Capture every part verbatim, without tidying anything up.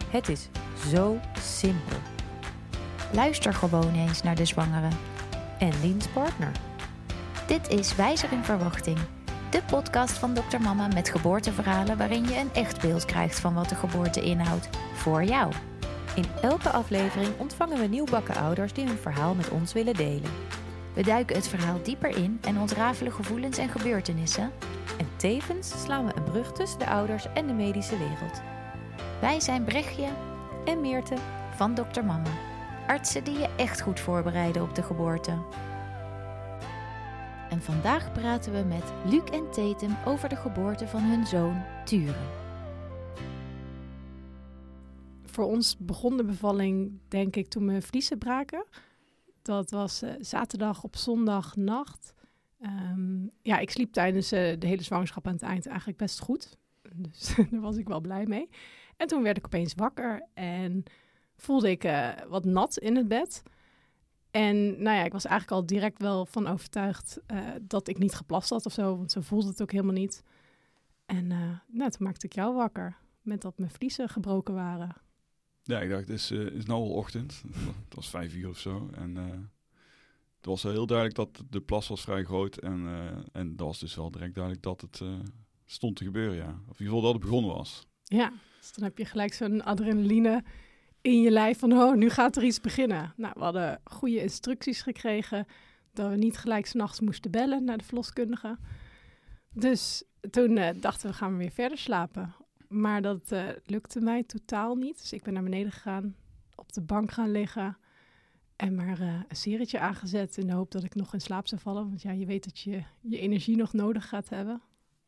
Het is zo simpel. Luister gewoon eens naar de zwangere. En Liens partner. Dit is Wijzer in Verwachting. De podcast van dokter Mama met geboorteverhalen waarin je een echt beeld krijgt van wat de geboorte inhoudt. Voor jou. In elke aflevering ontvangen we nieuwbakken ouders die hun verhaal met ons willen delen. We duiken het verhaal dieper in en ontrafelen gevoelens en gebeurtenissen. En tevens slaan we een brug tussen de ouders en de medische wereld. Wij zijn Brechtje En Meerte van dokter Mama. Artsen die je echt goed voorbereiden op de geboorte. En vandaag praten we met Luc en Tatum over de geboorte van hun zoon Turen. Voor ons begon de bevalling, denk ik, toen mijn vliezen braken. Dat was uh, zaterdag op zondagnacht. Um, ja, ik sliep tijdens uh, de hele zwangerschap aan het eind eigenlijk best goed. Dus daar was ik wel blij mee. En toen werd ik opeens wakker en voelde ik uh, wat nat in het bed. En nou ja, ik was eigenlijk al direct wel van overtuigd uh, dat ik niet geplast had of zo. Want zo voelde het ook helemaal niet. En uh, nou, toen maakte ik jou wakker met dat mijn vliezen gebroken waren. Ja, ik dacht, het is, uh, is nou al ochtend. Het was vijf uur of zo. En uh, het was heel duidelijk dat de plas was vrij groot. En, uh, en dat was dus wel direct duidelijk dat het uh, stond te gebeuren, ja. Of in ieder geval dat het begonnen was. Ja, dus dan heb je gelijk zo'n adrenaline in je lijf van, oh, nu gaat er iets beginnen. Nou, we hadden goede instructies gekregen dat we niet gelijk 's nachts moesten bellen naar de verloskundige. Dus toen uh, dachten we, gaan we weer verder slapen. Maar dat uh, lukte mij totaal niet. Dus ik ben naar beneden gegaan, op de bank gaan liggen en maar uh, een serietje aangezet in de hoop dat ik nog in slaap zou vallen. Want ja, je weet dat je je energie nog nodig gaat hebben.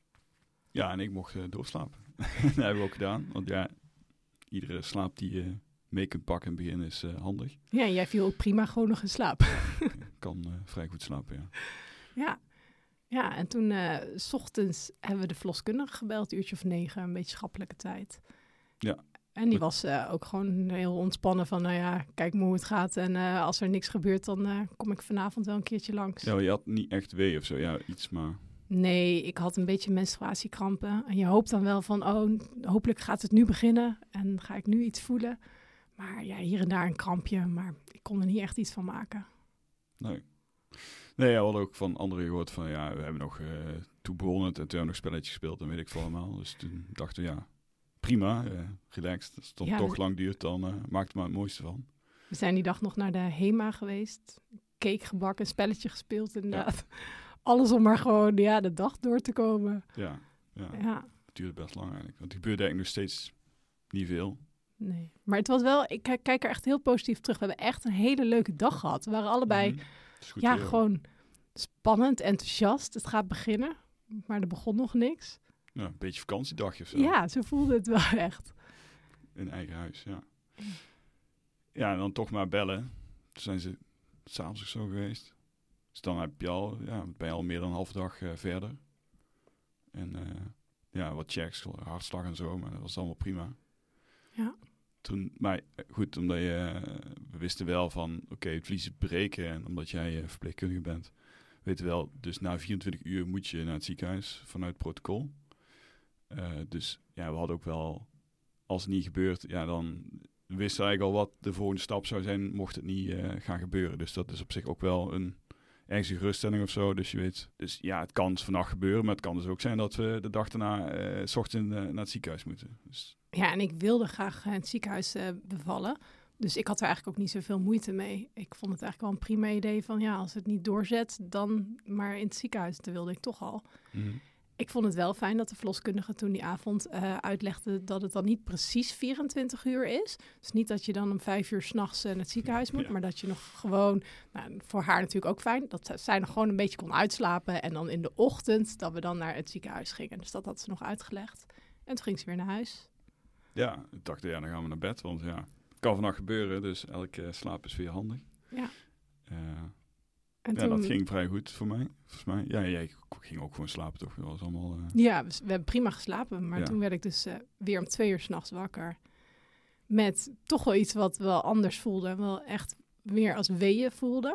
Ja, en ik mocht uh, doorslapen. Dat hebben we ook gedaan. Want ja, iedere slaap die je mee kunt pakken in het begin is uh, handig. Ja, jij viel ook prima gewoon nog in slaap. Ik kan uh, vrij goed slapen, ja. Ja. Ja, en toen uh, 's ochtends hebben we de verloskundige gebeld, een uurtje of negen, een beetje schappelijke tijd. Ja. En die was uh, ook gewoon heel ontspannen van, nou ja, kijk maar hoe het gaat. En uh, als er niks gebeurt, dan uh, kom ik vanavond wel een keertje langs. Ja, je had niet echt wee of zo, ja, iets maar... Nee, ik had een beetje menstruatiekrampen. En je hoopt dan wel van, oh, hopelijk gaat het nu beginnen. En ga ik nu iets voelen. Maar ja, hier en daar een krampje, maar ik kon er niet echt iets van maken. Nee. Nee, ja, we hadden ook van anderen gehoord van, ja, we hebben nog uh, toen begonnen en toen hebben we nog spelletjes gespeeld en weet ik veel allemaal. Dus toen dachten we, ja, prima, uh, relaxed. Als het dan ja, toch dus... lang duurt, dan uh, maakt het maar het mooiste van. We zijn die dag nog naar de HEMA geweest, cake gebakken, een spelletje gespeeld inderdaad. Ja. Alles om maar gewoon, ja, de dag door te komen. Ja, ja. ja. Het duurde best lang eigenlijk, want er gebeurde eigenlijk nog steeds niet veel. Nee, maar het was wel, ik kijk er echt heel positief terug. We hebben echt een hele leuke dag gehad. We waren allebei, Mm-hmm. ja, gewoon spannend, enthousiast. Het gaat beginnen, maar er begon nog niks. Ja, een beetje vakantiedagje of zo. Ja, zo voelde het wel echt. In eigen huis, ja. Ja, en dan toch maar bellen. Toen zijn ze 's avonds of zo geweest. Dus dan heb je al, ja, ben je al meer dan een halve dag uh, verder. En uh, ja, wat checks, hartslag en zo, maar dat was allemaal prima. Ja. Toen, maar goed, omdat je, uh, we wisten wel van, oké, okay, het vliezen breken. En omdat jij uh, verpleegkundige bent, weten we wel, dus na vierentwintig uur moet je naar het ziekenhuis vanuit het protocol. Uh, dus ja, we hadden ook wel, als het niet gebeurt, ja, dan wisten we eigenlijk al wat de volgende stap zou zijn, mocht het niet uh, gaan gebeuren. Dus dat is op zich ook wel een ergens een geruststelling of zo. Dus je weet, dus ja, het kan vannacht gebeuren, maar het kan dus ook zijn dat we de dag daarna, uh, 's ochtends uh, naar het ziekenhuis moeten. Dus... Ja, en ik wilde graag in het ziekenhuis uh, bevallen. Dus ik had er eigenlijk ook niet zoveel moeite mee. Ik vond het eigenlijk wel een prima idee van, ja, als het niet doorzet, dan maar in het ziekenhuis. Dat wilde ik toch al. Mm-hmm. Ik vond het wel fijn dat de verloskundige toen die avond uh, uitlegde dat het dan niet precies vierentwintig uur is. Dus niet dat je dan om vijf uur 's nachts uh, naar het ziekenhuis moet, ja. Maar dat je nog gewoon, nou, voor haar natuurlijk ook fijn, dat zij nog gewoon een beetje kon uitslapen. En dan in de ochtend dat we dan naar het ziekenhuis gingen. Dus dat had ze nog uitgelegd. En toen ging ze weer naar huis. Ja, ik dacht, ja, dan gaan we naar bed, want ja, het kan vannacht gebeuren, dus elke uh, slaap is weer handig. Ja. Uh, En ja, toen... dat ging vrij goed voor mij. Volgens mij. Ja, jij ja, ging ook gewoon slapen, toch? Dat was allemaal... Uh... Ja, we, we hebben prima geslapen. Maar ja. toen werd ik dus uh, weer om twee uur 's nachts wakker. Met toch wel iets wat wel anders voelde. Wel echt meer als weeën voelde.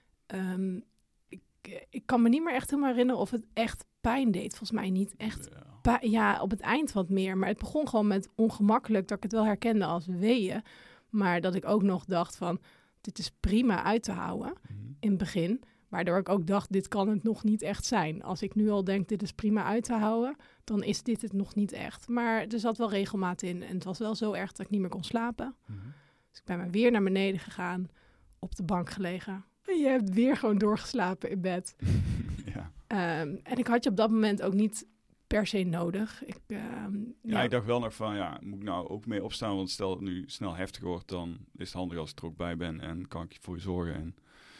Um, ik, ik kan me niet meer echt helemaal herinneren of het echt pijn deed. Volgens mij niet echt Ja. Pa- ja, op het eind wat meer. Maar het begon gewoon met ongemakkelijk, dat ik het wel herkende als weeën. Maar dat ik ook nog dacht van, dit is prima uit te houden Mm-hmm. in het begin. Waardoor ik ook dacht, dit kan het nog niet echt zijn. Als ik nu al denk, dit is prima uit te houden, dan is dit het nog niet echt. Maar er zat wel regelmaat in. En het was wel zo erg dat ik niet meer kon slapen. Mm-hmm. Dus ik ben maar weer naar beneden gegaan, op de bank gelegen. En je hebt weer gewoon doorgeslapen in bed. ja. Um, en ik had je op dat moment ook niet per se nodig. Ik, um, Ja, ja, ik dacht wel nog van, ja, moet ik nou ook mee opstaan? Want stel het nu snel heftig wordt, dan is het handig als ik er ook bij ben en kan ik voor je zorgen. En...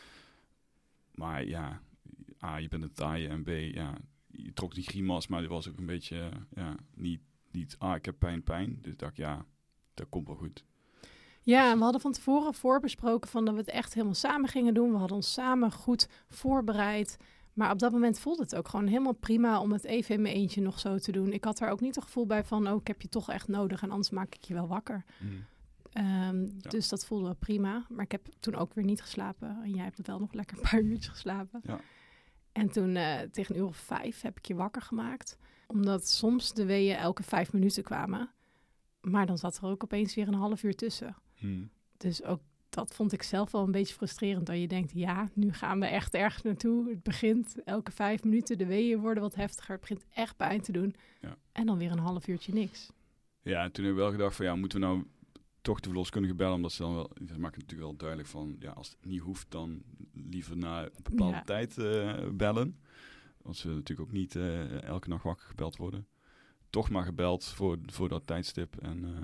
Maar ja, A, je bent een taaie en B, ja, je trok die grimas, maar die was ook een beetje, ja, niet, niet, ah, ik heb pijn, pijn. Dus ik dacht, ja, dat komt wel goed. Ja, en we hadden van tevoren voorbesproken van dat we het echt helemaal samen gingen doen. We hadden ons samen goed voorbereid. Maar op dat moment voelde het ook gewoon helemaal prima om het even in mijn eentje nog zo te doen. Ik had er ook niet het gevoel bij van, oh, ik heb je toch echt nodig en anders maak ik je wel wakker. Mm. Um, Ja. Dus dat voelde wel prima. Maar ik heb toen ook weer niet geslapen. En jij hebt wel nog lekker een paar uurtjes geslapen. Ja. En toen uh, tegen een uur of vijf heb ik je wakker gemaakt. Omdat soms de weeën elke vijf minuten kwamen. Maar dan zat er ook opeens weer een half uur tussen. Mm. Dus ook dat vond ik zelf wel een beetje frustrerend. Dat je denkt, ja, nu gaan we echt ergens naartoe. Het begint elke vijf minuten. De weeën worden wat heftiger. Het begint echt pijn te doen. Ja. En dan weer een half uurtje niks. Ja, en toen heb ik wel gedacht van, ja, moeten we nou toch de verloskundige bellen? Omdat ze dan wel, dat maakt het natuurlijk wel duidelijk van, ja, als het niet hoeft, dan liever na een bepaalde Ja. tijd uh, bellen. Want ze natuurlijk ook niet uh, elke nacht wakker gebeld worden. Toch maar gebeld voor, voor dat tijdstip. En uh,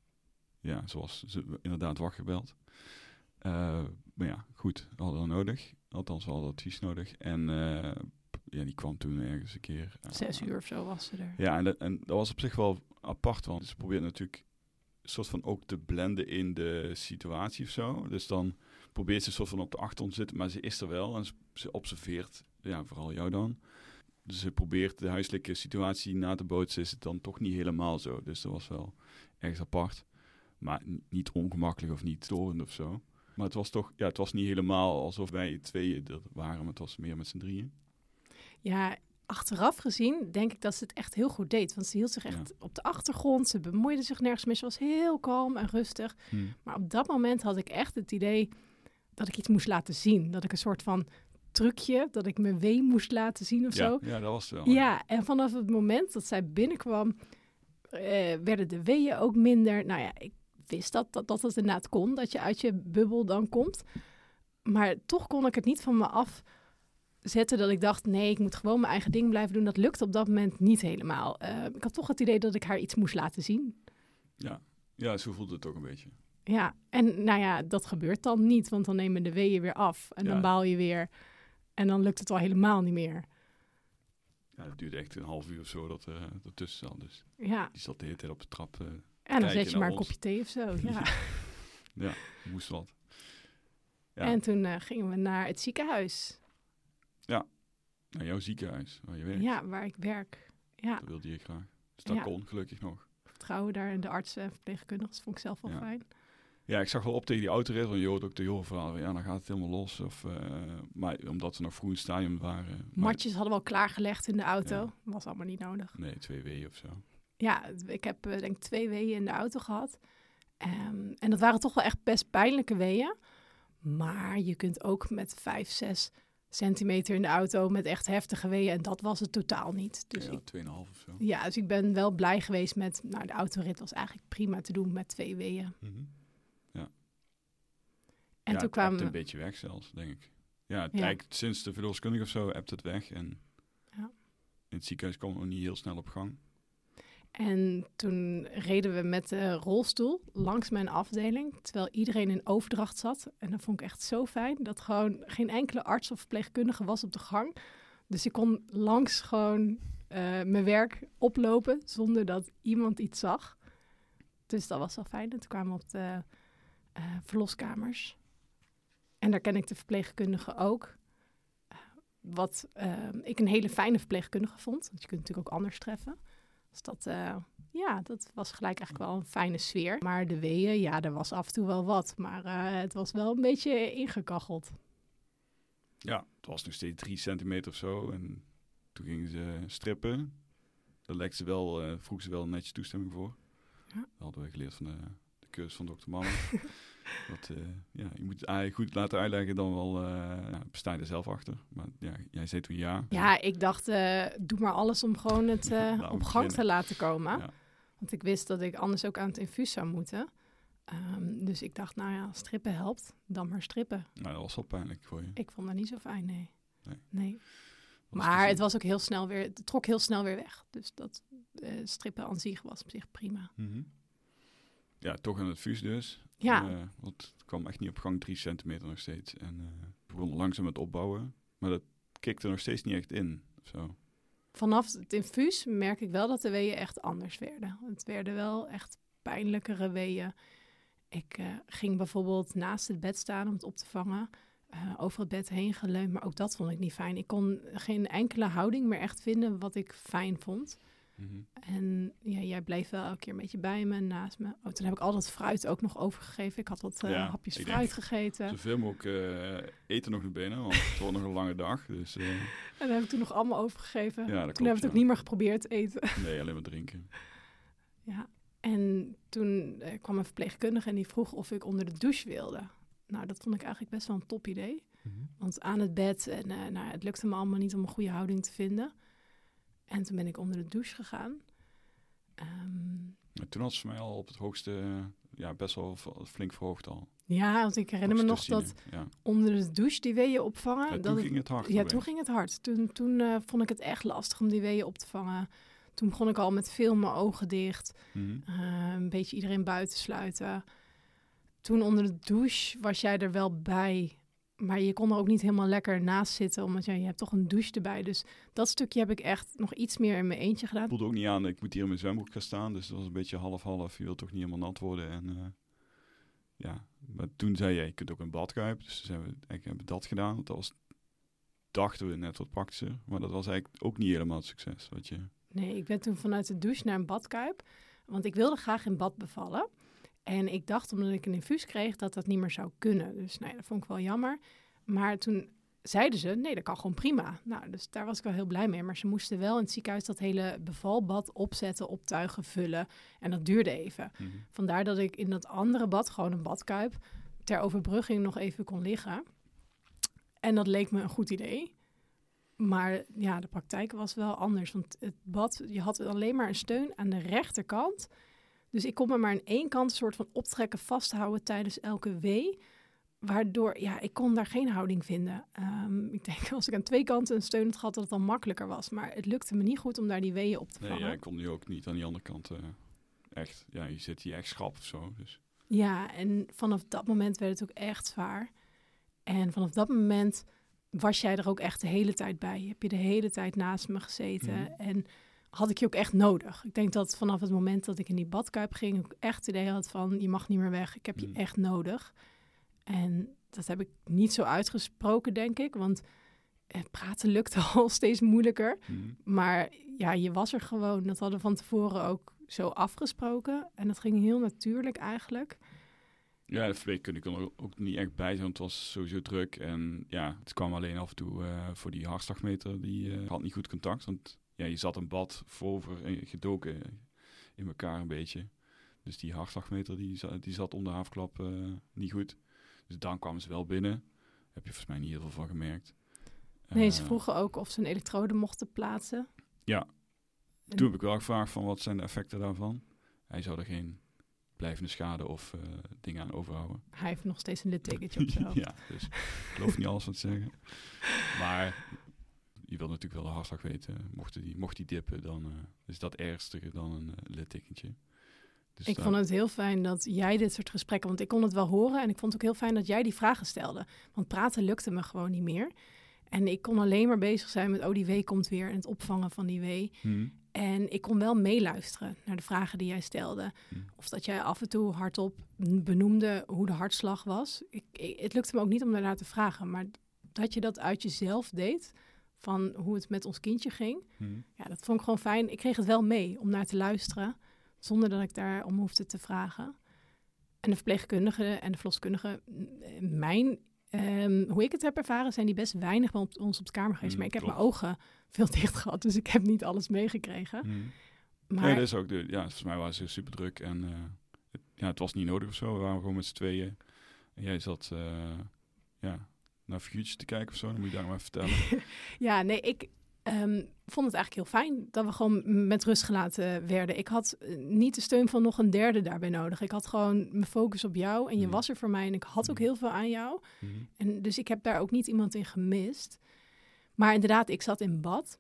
ja, zoals ze inderdaad wakker gebeld. Uh, maar ja, goed, we hadden dat nodig. Althans, we hadden advies nodig. En uh, ja, die kwam toen ergens een keer. Uh, Zes uur of zo was ze er. Ja, en dat, en dat was op zich wel apart, want ze probeert natuurlijk een soort van ook te blenden in de situatie of zo. Dus dan probeert ze een soort van op de achtergrond te zitten, maar ze is er wel en ze, ze observeert, ja, vooral jou dan. Dus ze probeert de huiselijke situatie na te bootsen, is het dan toch niet helemaal zo. Dus dat was wel ergens apart. Maar n- niet ongemakkelijk of niet storend of zo. Maar het was toch, ja, het was niet helemaal alsof wij tweeën er waren, maar het was meer met z'n drieën. Ja, achteraf gezien denk ik dat ze het echt heel goed deed. Want ze hield zich echt Ja. op de achtergrond. Ze bemoeide zich nergens mee. Ze was heel kalm en rustig. Hmm. Maar op dat moment had ik echt het idee dat ik iets moest laten zien. Dat ik een soort van trucje, dat ik mijn wee moest laten zien of Ja, zo. ja, dat was het wel. Ja, en vanaf het moment dat zij binnenkwam, uh, werden de weeën ook minder. Nou ja, ik wist dat, dat dat het inderdaad kon, dat je uit je bubbel dan komt. Maar toch kon ik het niet van me afzetten dat ik dacht, nee, ik moet gewoon mijn eigen ding blijven doen. Dat lukte op dat moment niet helemaal. Uh, ik had toch het idee dat ik haar iets moest laten zien. Ja, ja, zo voelde het ook een beetje. Ja, en nou ja, dat gebeurt dan niet, want dan nemen de weeën weer af. En Ja. dan baal je weer. En dan lukt het al helemaal niet meer. Ja, het duurde echt een half uur of zo dat er uh, ertussen zat. Dus Ja, die zat de hele tijd op de trap. Uh, en dan kijken zet je naar maar een ons. kopje thee of zo. Ja. ja, moest wat. Ja, En toen uh, gingen we naar het ziekenhuis. naar jouw ziekenhuis, waar je werkt. Ja, waar ik werk. Ja, Dat wilde je graag. Dus dat Ja. kon, gelukkig nog. vertrouwen daar en de artsen en verpleegkundigen. Dat vond ik zelf wel Ja. fijn. Ja, ik zag wel op tegen die autorit, want je hoort ook de jorenverhalen. Ja, dan gaat het helemaal los. Of, uh, maar omdat we nog vroeg in het stadium waren. Maar, Matjes hadden we al klaargelegd in de auto. Ja. Was allemaal niet nodig. nee, twee weeën of zo. Ja, ik heb uh, denk ik twee weeën in de auto gehad. Um, en dat waren toch wel echt best pijnlijke weeën. Maar je kunt ook met vijf, zes centimeter in de auto met echt heftige weeën. En dat was het totaal niet. Dus ja, ik, tweeënhalf of zo. ja, dus ik ben wel blij geweest met... Nou, de autorit was eigenlijk prima te doen met twee weeën. Mm-hmm. En ja, toen het kwamen ebt we... een beetje weg zelfs, denk ik. Ja, het, Ja. eigenlijk sinds de verloskundige of zo hebt het weg. En Ja. in het ziekenhuis kwam het nog niet heel snel op gang. En toen reden we met de rolstoel langs mijn afdeling, terwijl iedereen in overdracht zat. En dat vond ik echt zo fijn, dat gewoon geen enkele arts of verpleegkundige was op de gang. Dus ik kon langs gewoon uh, mijn werk oplopen, zonder dat iemand iets zag. Dus dat was wel fijn. En toen kwamen we op de uh, verloskamers. En daar ken ik de verpleegkundige ook. Uh, wat uh, ik een hele fijne verpleegkundige vond, want je kunt natuurlijk ook anders treffen. Dus dat, uh, ja, dat was gelijk eigenlijk wel een fijne sfeer. Maar de weeën, ja, er was af en toe wel wat. Maar uh, het was wel een beetje ingekacheld. Ja, het was nog steeds drie centimeter of zo. En toen gingen ze strippen. daar legden ze wel, uh, vroegen ze wel netjes toestemming voor. Ja. Dat hadden we geleerd van de, de cursus van dokter Mama. Dat, uh, ja, je moet het eigenlijk goed laten uitleggen, dan wel uh, ja, sta je er zelf achter. Maar ja, jij zei toen ja. Ja, ik dacht, uh, doe maar alles om gewoon het uh, nou, op gang beginnen. te laten komen. Ja. Want ik wist dat ik anders ook aan het infuus zou moeten. Um, dus ik dacht, nou ja, als strippen helpt, dan maar strippen. Nou, dat was wel pijnlijk voor je. Ik vond dat niet zo fijn, nee. Nee. nee. Was Maar het het was ook heel snel weer, het trok heel snel weer weg. Dus dat uh, strippen aan zich was op zich prima. Mm-hmm. Ja, toch aan het fuus dus. Ja. Uh, want het kwam echt niet op gang, drie centimeter nog steeds. En uh, we begonnen langzaam met opbouwen. Maar dat kikte nog steeds niet echt in. Zo. Vanaf het infuus merk ik wel dat de weeën echt anders werden. Het werden wel echt pijnlijkere weeën. Ik uh, ging bijvoorbeeld naast het bed staan om het op te vangen. Uh, over het bed heen geleund, maar ook dat vond ik niet fijn. Ik kon geen enkele houding meer echt vinden wat ik fijn vond. Mm-hmm. En ja, jij bleef wel elke keer een beetje bij me, naast me. Oh, toen heb ik al dat fruit ook nog overgegeven. Ik had wat uh, Ja, hapjes ik fruit denk, gegeten. Zoveel mogelijk uh, eten nog naar binnen, want het wordt nog een lange dag. Dus, uh... En dat heb ik toen nog allemaal overgegeven. Ja, dat toen klopt, heb ik het ja. ook niet meer geprobeerd te eten. Nee, alleen maar drinken. Ja, en toen uh, kwam een verpleegkundige en die vroeg of ik onder de douche wilde. Nou, dat vond ik eigenlijk best wel een top idee. Mm-hmm. Want aan het bed, en uh, nou, het lukte me allemaal niet om een goede houding te vinden. En toen ben ik onder de douche gegaan. Um, Maar toen had ze mij al op het hoogste, uh, ja, best wel v- flink verhoogd al. Ja, want ik herinner me nog dat ja. onder de douche die weeën opvangen. Ja, dat toen het, ging het hard. Ja, toen ging het hard. Toen, toen uh, vond ik het echt lastig om die weeën op te vangen. Toen begon ik al met veel mijn ogen dicht. Mm-hmm. Uh, een beetje iedereen buiten sluiten. Toen onder de douche was jij er wel bij. Maar je kon er ook niet helemaal lekker naast zitten. Omdat ja, je hebt toch een douche erbij. Dus dat stukje heb ik echt nog iets meer in mijn eentje gedaan. Ik voelde ook niet aan, ik moet hier in mijn zwembroek gaan staan. Dus dat was een beetje half-half. Je wilt toch niet helemaal nat worden. En uh, ja, maar toen zei jij, je kunt ook een badkuip. Dus toen zijn we, eigenlijk hebben we dat gedaan. Want dat was, dachten we, net wat praktischer. Maar dat was eigenlijk ook niet helemaal het succes. Wat je... Nee, ik ben toen vanuit de douche naar een badkuip. Want ik wilde graag in bad bevallen. En ik dacht, omdat ik een infuus kreeg, dat dat niet meer zou kunnen. Dus nee, dat vond ik wel jammer. Maar toen zeiden ze, nee, dat kan gewoon prima. Nou, dus daar was ik wel heel blij mee. Maar ze moesten wel in het ziekenhuis dat hele bevalbad opzetten, optuigen, vullen. En dat duurde even. Mm-hmm. Vandaar dat ik in dat andere bad, gewoon een badkuip, ter overbrugging nog even kon liggen. En dat leek me een goed idee. Maar ja, de praktijk was wel anders. Want het bad, je had alleen maar een steun aan de rechterkant. Dus ik kon me maar aan één kant een soort van optrekken vasthouden tijdens elke wee. Waardoor, ja, ik kon daar geen houding vinden. Um, ik denk, als ik aan twee kanten een steun had gehad, dat het dan makkelijker was. Maar het lukte me niet goed om daar die weeën op te vangen. Nee, ja, ik kon nu ook niet aan die andere kant uh, echt. Ja, je zit hier echt schrap of zo. Dus. Ja, en vanaf dat moment werd het ook echt zwaar. En vanaf dat moment was jij er ook echt de hele tijd bij. Heb je de hele tijd naast me gezeten. Mm. En had ik je ook echt nodig. Ik denk dat vanaf het moment dat ik in die badkuip ging, ik echt het idee had van, je mag niet meer weg. Ik heb je mm. echt nodig. En dat heb ik niet zo uitgesproken, denk ik. Want eh, praten lukte al steeds moeilijker. Mm. Maar ja, je was er gewoon. Dat hadden we van tevoren ook zo afgesproken. En dat ging heel natuurlijk eigenlijk. Ja, de verpleegkundige kon er ook niet echt bij zijn, want het was sowieso druk. En ja, het kwam alleen af en toe uh, voor die hartslagmeter. Die uh, had niet goed contact, want ja, je zat een bad voorover en gedoken in elkaar een beetje. Dus die hartslagmeter die, die zat om de haafklap uh, niet goed. Dus dan kwamen ze wel binnen. Daar heb je volgens mij niet heel veel van gemerkt. Nee, uh, ze vroegen ook of ze een elektrode mochten plaatsen. Ja, en toen heb ik wel gevraagd van wat zijn de effecten daarvan. Hij zou er geen blijvende schade of uh, dingen aan overhouden. Hij heeft nog steeds een littekentje op zijn hoofd. Ja, dus ik geloof niet alles wat ze zeggen. Maar je wil natuurlijk wel de hartslag weten. Mocht die, mocht die dippen, dan uh, is dat ernstiger dan een uh, littekentje. Dus ik daar... vond het heel fijn dat jij dit soort gesprekken, want ik kon het wel horen en ik vond het ook heel fijn dat jij die vragen stelde. Want praten lukte me gewoon niet meer. En ik kon alleen maar bezig zijn met, oh, die wee komt weer en het opvangen van die wee. Hmm. En ik kon wel meeluisteren naar de vragen die jij stelde. Hmm. Of dat jij af en toe hardop benoemde hoe de hartslag was. Ik, ik, het lukte me ook niet om daarnaar te vragen, maar dat je dat uit jezelf deed, van hoe het met ons kindje ging. Hmm. Ja, dat vond ik gewoon fijn. Ik kreeg het wel mee om naar te luisteren, zonder dat ik daar om hoefde te vragen. En de verpleegkundige en de verloskundige, mijn um, hoe ik het heb ervaren, zijn die best weinig bij ons op de kamer geweest. Mm, maar ik heb klopt. mijn ogen veel dicht gehad, dus ik heb niet alles meegekregen. Hmm. Maar Nee, dat is ook de, ja, volgens mij waren ze super druk en uh, het, ja, het was niet nodig of zo. We waren gewoon met z'n tweeën. En jij zat uh, ja, naar figuurtjes te kijken of zo. Dan moet je daar maar even vertellen. ja, nee, ik um, vond het eigenlijk heel fijn dat we gewoon met rust gelaten werden. Ik had uh, niet de steun van nog een derde daarbij nodig. Ik had gewoon mijn focus op jou en je Mm. was er voor mij en ik had ook heel veel aan jou. Mm-hmm. En dus ik heb daar ook niet iemand in gemist. Maar inderdaad, ik zat in bad.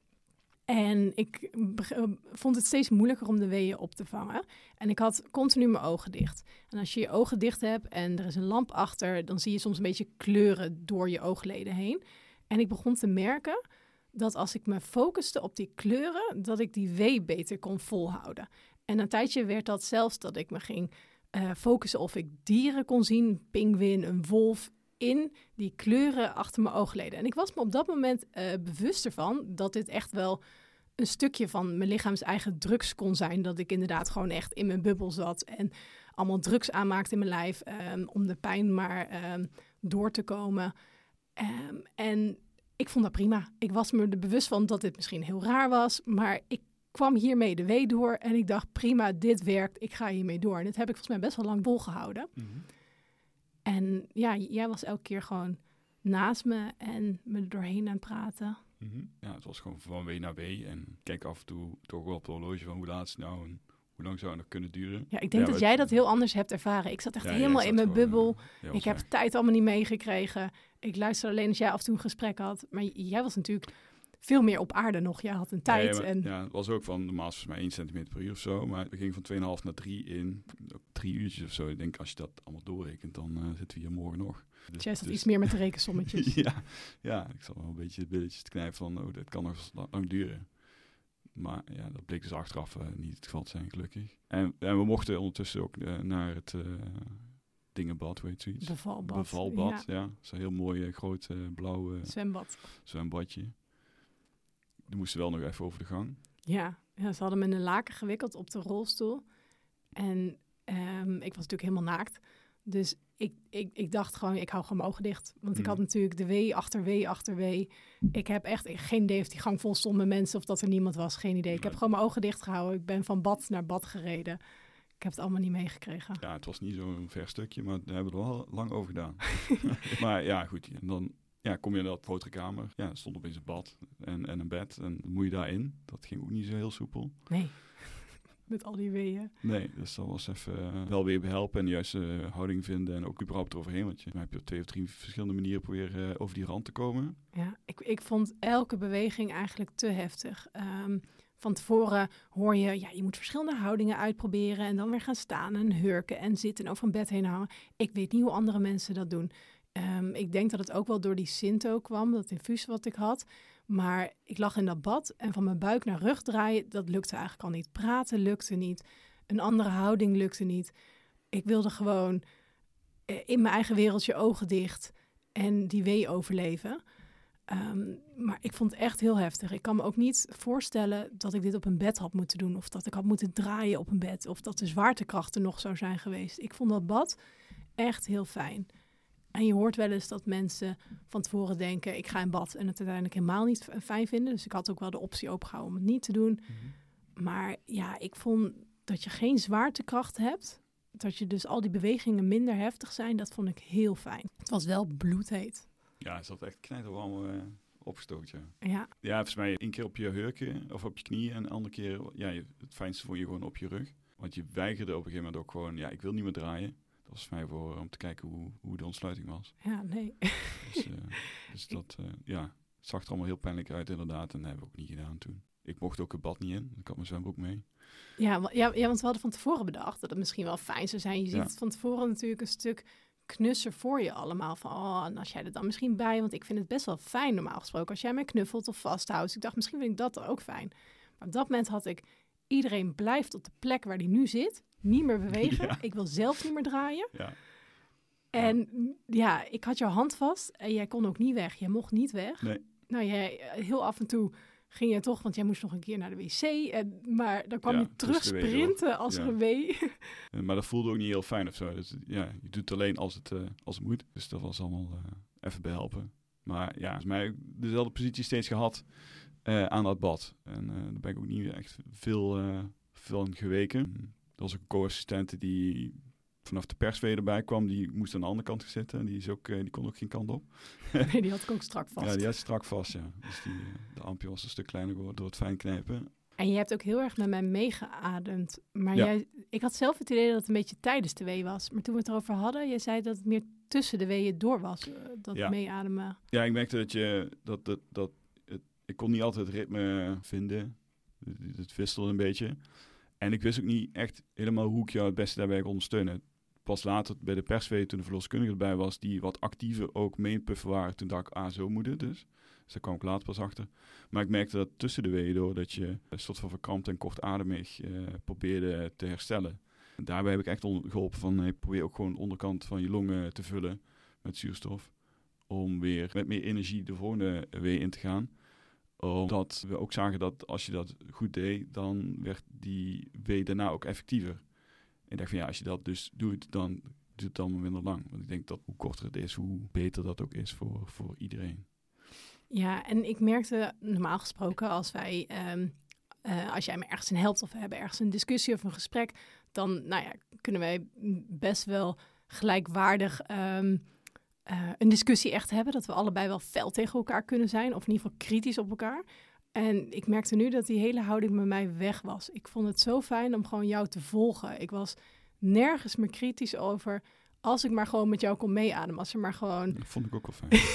En ik be- vond het steeds moeilijker om de weeën op te vangen. En ik had continu mijn ogen dicht. En als je je ogen dicht hebt en er is een lamp achter, dan zie je soms een beetje kleuren door je oogleden heen. En ik begon te merken dat als ik me focuste op die kleuren, dat ik die wee beter kon volhouden. En een tijdje werd dat zelfs dat ik me ging uh, focussen of ik dieren kon zien, een pinguïn, een wolf, in die kleuren achter mijn oogleden. En ik was me op dat moment uh, bewust ervan dat dit echt wel een stukje van mijn lichaams eigen drugs kon zijn. Dat ik inderdaad gewoon echt in mijn bubbel zat en allemaal drugs aanmaakte in mijn lijf um, om de pijn maar um, door te komen. Um, en ik vond dat prima. Ik was me er bewust van dat dit misschien heel raar was, maar ik kwam hiermee de wee door en ik dacht prima, dit werkt, ik ga hiermee door. En dat heb ik volgens mij best wel lang volgehouden. Mm-hmm. En ja, jij was elke keer gewoon naast me en me er doorheen aan het praten. Mm-hmm. Ja, het was gewoon van wee naar wee. En kijk af en toe toch wel op het horloge van hoe laat is het nou en hoe lang zou het nog kunnen duren. Ja, ik denk ja, dat jij dat heel anders hebt ervaren. Ik zat echt ja, helemaal in mijn gewoon, bubbel. Uh, ik heb de tijd allemaal niet meegekregen. Ik luisterde alleen als jij af en toe een gesprek had. Maar jij was natuurlijk veel meer op aarde nog. Jij had een tijd. Ja, ja, maar, en... ja het was ook van normaal volgens mij één centimeter per uur of zo. Maar we gingen van twee komma vijf naar drie in drie uurtjes of zo. Ik denk als je dat allemaal doorrekent, dan uh, zitten we hier morgen nog. Dus jij zat dus... iets meer met de rekensommetjes. ja, ja, ik zat wel een beetje het billetje te knijpen van, oh, dit kan nog lang, lang duren. Maar ja, dat bleek dus achteraf uh, niet het geval te zijn, gelukkig. En, en we mochten ondertussen ook uh, naar het uh, Dingenbad, hoe heet zoiets? Bevalbad. Bevalbad, ja. ja. Zo'n heel mooi, uh, groot, uh, blauw... Uh, zwembad. Zwembadje. Die moesten wel nog even over de gang. Ja, ja, ze hadden me in een laken gewikkeld op de rolstoel. En um, ik was natuurlijk helemaal naakt. Dus ik, ik, ik dacht gewoon, ik hou gewoon mijn ogen dicht. Want mm. ik had natuurlijk de wee achter wee achter wee. Ik heb echt geen idee of die gang vol stond met mensen of dat er niemand was. Geen idee. Ik heb gewoon mijn ogen dicht gehouden. Ik ben van bad naar bad gereden. Ik heb het allemaal niet meegekregen. Ja, het was niet zo'n ver stukje, maar daar hebben we er wel lang over gedaan. Maar ja, goed. En dan ja, kom je in dat fotokamer. Ja, er stond opeens een bad en, en een bed. En dan moet je daarin. Dat ging ook niet zo heel soepel. Nee. Met al die weeën. Nee, dus dat was even uh, wel weer behelpen en de juiste uh, houding vinden en ook überhaupt eroverheen. Want je dan heb je op twee of drie verschillende manieren proberen uh, over die rand te komen. Ja, ik, ik vond elke beweging eigenlijk te heftig. Um, van tevoren hoor je, ja, je moet verschillende houdingen uitproberen en dan weer gaan staan en hurken en zitten en over een bed heen hangen. Ik weet niet hoe andere mensen dat doen. Um, ik denk dat het ook wel door die Sinto kwam, dat infuus wat ik had. Maar ik lag in dat bad en van mijn buik naar rug draaien, dat lukte eigenlijk al niet. Praten lukte niet. Een andere houding lukte niet. Ik wilde gewoon in mijn eigen wereldje ogen dicht en die wee overleven. Um, maar ik vond het echt heel heftig. Ik kan me ook niet voorstellen dat ik dit op een bed had moeten doen. Of dat ik had moeten draaien op een bed. Of dat de zwaartekrachten nog zou zijn geweest. Ik vond dat bad echt heel fijn. En je hoort wel eens dat mensen van tevoren denken, ik ga in bad en het uiteindelijk helemaal niet fijn vinden. Dus ik had ook wel de optie opengehouden om het niet te doen. Mm-hmm. Maar ja, ik vond dat je geen zwaartekracht hebt. Dat je dus al die bewegingen minder heftig zijn. Dat vond ik heel fijn. Het was wel bloedheet. Ja, het zat echt knijterwarm uh, opgestookt, ja. Ja. Ja, volgens mij één keer op je hurken of op je knieën en de andere keer, ja, het fijnste vond je gewoon op je rug. Want je weigerde op een gegeven moment ook gewoon, ja, ik wil niet meer draaien. Dat was mij voor om te kijken hoe, hoe de ontsluiting was. Ja, nee. Dus, uh, dus dat, uh, ja, het zag er allemaal heel pijnlijk uit inderdaad. En dat hebben we ook niet gedaan toen. Ik mocht ook het bad niet in. Ik had mijn zwembroek mee. Ja, ja, ja, want we hadden van tevoren bedacht dat het misschien wel fijn zou zijn. Je ziet ja. het van tevoren natuurlijk een stuk knusser voor je allemaal. Van, oh, en als jij er dan misschien bij, want ik vind het best wel fijn normaal gesproken. Als jij mij knuffelt of vasthoudt. Dus ik dacht, misschien vind ik dat ook fijn. Maar op dat moment had ik, iedereen blijft op de plek waar die nu zit. Niet meer bewegen. Ja. Ik wil zelf niet meer draaien. Ja. En ja. ja, ik had jouw hand vast en jij kon ook niet weg. Jij mocht niet weg. Nee. Nou, jij, heel af en toe ging je toch, want jij moest nog een keer naar de wc. En, maar dan kwam ja, je terug sprinten als ja. er een wee. Maar dat voelde ook niet heel fijn of zo. Dus, ja, je doet het alleen als het, uh, als het moet. Dus dat was allemaal uh, even behelpen. Maar ja, volgens mij dezelfde positie steeds gehad uh, aan dat bad. En uh, daar ben ik ook niet echt veel, uh, veel in geweken. Er was ook een co-assistente die vanaf de persvee erbij kwam. Die moest aan de andere kant zitten. Die, is ook, uh, die kon ook geen kant op. Nee, die had ik ook strak vast. Ja, die had strak vast, ja. Dus die, uh, de ampje was een stuk kleiner geworden door het fijn knijpen. En je hebt ook heel erg met mij meegeademd. Maar Ja. jij, ik had zelf het idee dat het een beetje tijdens de wee was. Maar toen we het erover hadden, jij zei dat het meer tussen de weeën door was. uh, Dat Ja. meeademen. Ja, ik merkte dat je... Dat, dat, dat, het, ik kon niet altijd het ritme vinden. Het, het wisselde een beetje. En ik wist ook niet echt helemaal hoe ik jou het beste daarbij kon ondersteunen. Pas later bij de persvee, toen de verloskundige erbij was, die wat actiever ook meepuffen waren, toen dacht ik, ah, zo moet het dus. Dus daar kwam ik later pas achter. Maar ik merkte dat tussen de weeën door, dat je een soort van verkrampt en kortademig uh, probeerde te herstellen. En daarbij heb ik echt on- geholpen van, hey, probeer ook gewoon de onderkant van je longen te vullen met zuurstof. Om weer met meer energie de volgende wee in te gaan. Omdat we ook zagen dat als je dat goed deed, dan werd die wee daarna ook effectiever. En ik dacht van ja, als je dat dus doet, dan duurt het allemaal minder lang. Want ik denk dat hoe korter het is, hoe beter dat ook is voor, voor iedereen. Ja, en ik merkte normaal gesproken als wij, um, uh, als jij me ergens in helpt of we hebben ergens een discussie of een gesprek, dan nou ja, kunnen wij best wel gelijkwaardig um, uh, een discussie echt hebben. Dat we allebei wel fel tegen elkaar kunnen zijn of in ieder geval kritisch op elkaar. En ik merkte nu dat die hele houding bij mij weg was. Ik vond het zo fijn om gewoon jou te volgen. Ik was nergens meer kritisch over als ik maar gewoon met jou kon meeademen. Als er maar gewoon... Dat vond ik ook wel fijn.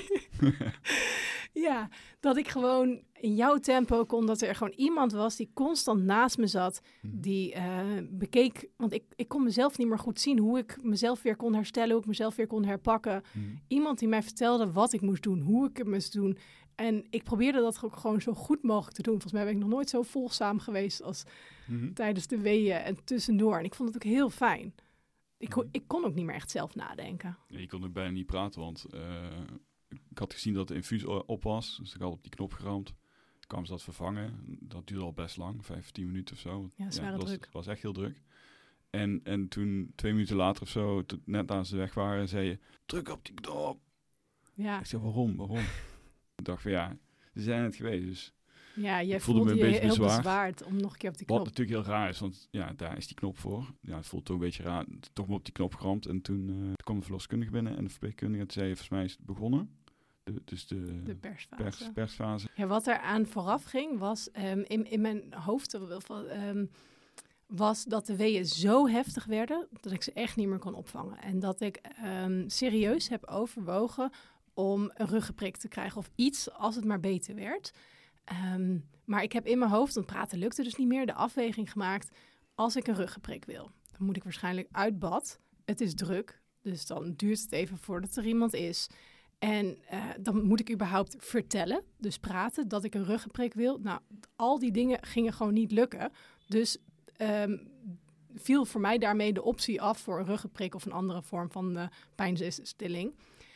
Ja, dat ik gewoon in jouw tempo kon, dat er gewoon iemand was die constant naast me zat, die uh, bekeek, want ik, ik kon mezelf niet meer goed zien, hoe ik mezelf weer kon herstellen, hoe ik mezelf weer kon herpakken. Mm. Iemand die mij vertelde wat ik moest doen, hoe ik het moest doen. En ik probeerde dat ook gewoon zo goed mogelijk te doen. Volgens mij ben ik nog nooit zo volgzaam geweest als mm-hmm. tijdens de weeën en tussendoor. En ik vond het ook heel fijn. Ik, mm-hmm. ik kon ook niet meer echt zelf nadenken. Ja, je kon ook bijna niet praten, want... Uh... Ik had gezien dat de infuus op was, dus ik had op die knop geramd. Ik kwam ze dat vervangen. Dat duurde al best lang, vijftien minuten of zo. Ja, zware ja, dat druk. was, was echt heel druk. En, en toen, twee minuten later of zo, to, net als ze weg waren, zei je, druk op die knop. Ja. Ik zei, waarom, waarom? Ik dacht van ja, ze zijn het geweest, dus... Ja, jij voelde voelde me een je beetje heel bezwaard. bezwaard om nog een keer op die knop. Wat natuurlijk heel raar is, want ja, daar is die knop voor. Ja, het voelt toch een beetje raar. Toch maar op die knop geramd. En toen, uh, toen kwam de verloskundige binnen en de verpleegkundige en toen zei je, volgens mij is het begonnen. De, dus de, de persfase. Pers, persfase. Ja, wat er aan vooraf ging, was um, in, in mijn hoofd um, was dat de weeën zo heftig werden dat ik ze echt niet meer kon opvangen. En dat ik um, serieus heb overwogen om een ruggenprik te krijgen of iets als het maar beter werd. Um, maar ik heb in mijn hoofd, want praten lukte dus niet meer, de afweging gemaakt. Als ik een ruggenprik wil, dan moet ik waarschijnlijk uit bad. Het is druk, dus dan duurt het even voordat er iemand is. En uh, dan moet ik überhaupt vertellen, dus praten, dat ik een ruggenprik wil. Nou, al die dingen gingen gewoon niet lukken. Dus um, viel voor mij daarmee de optie af voor een ruggenprik of een andere vorm van uh, pijnstilling.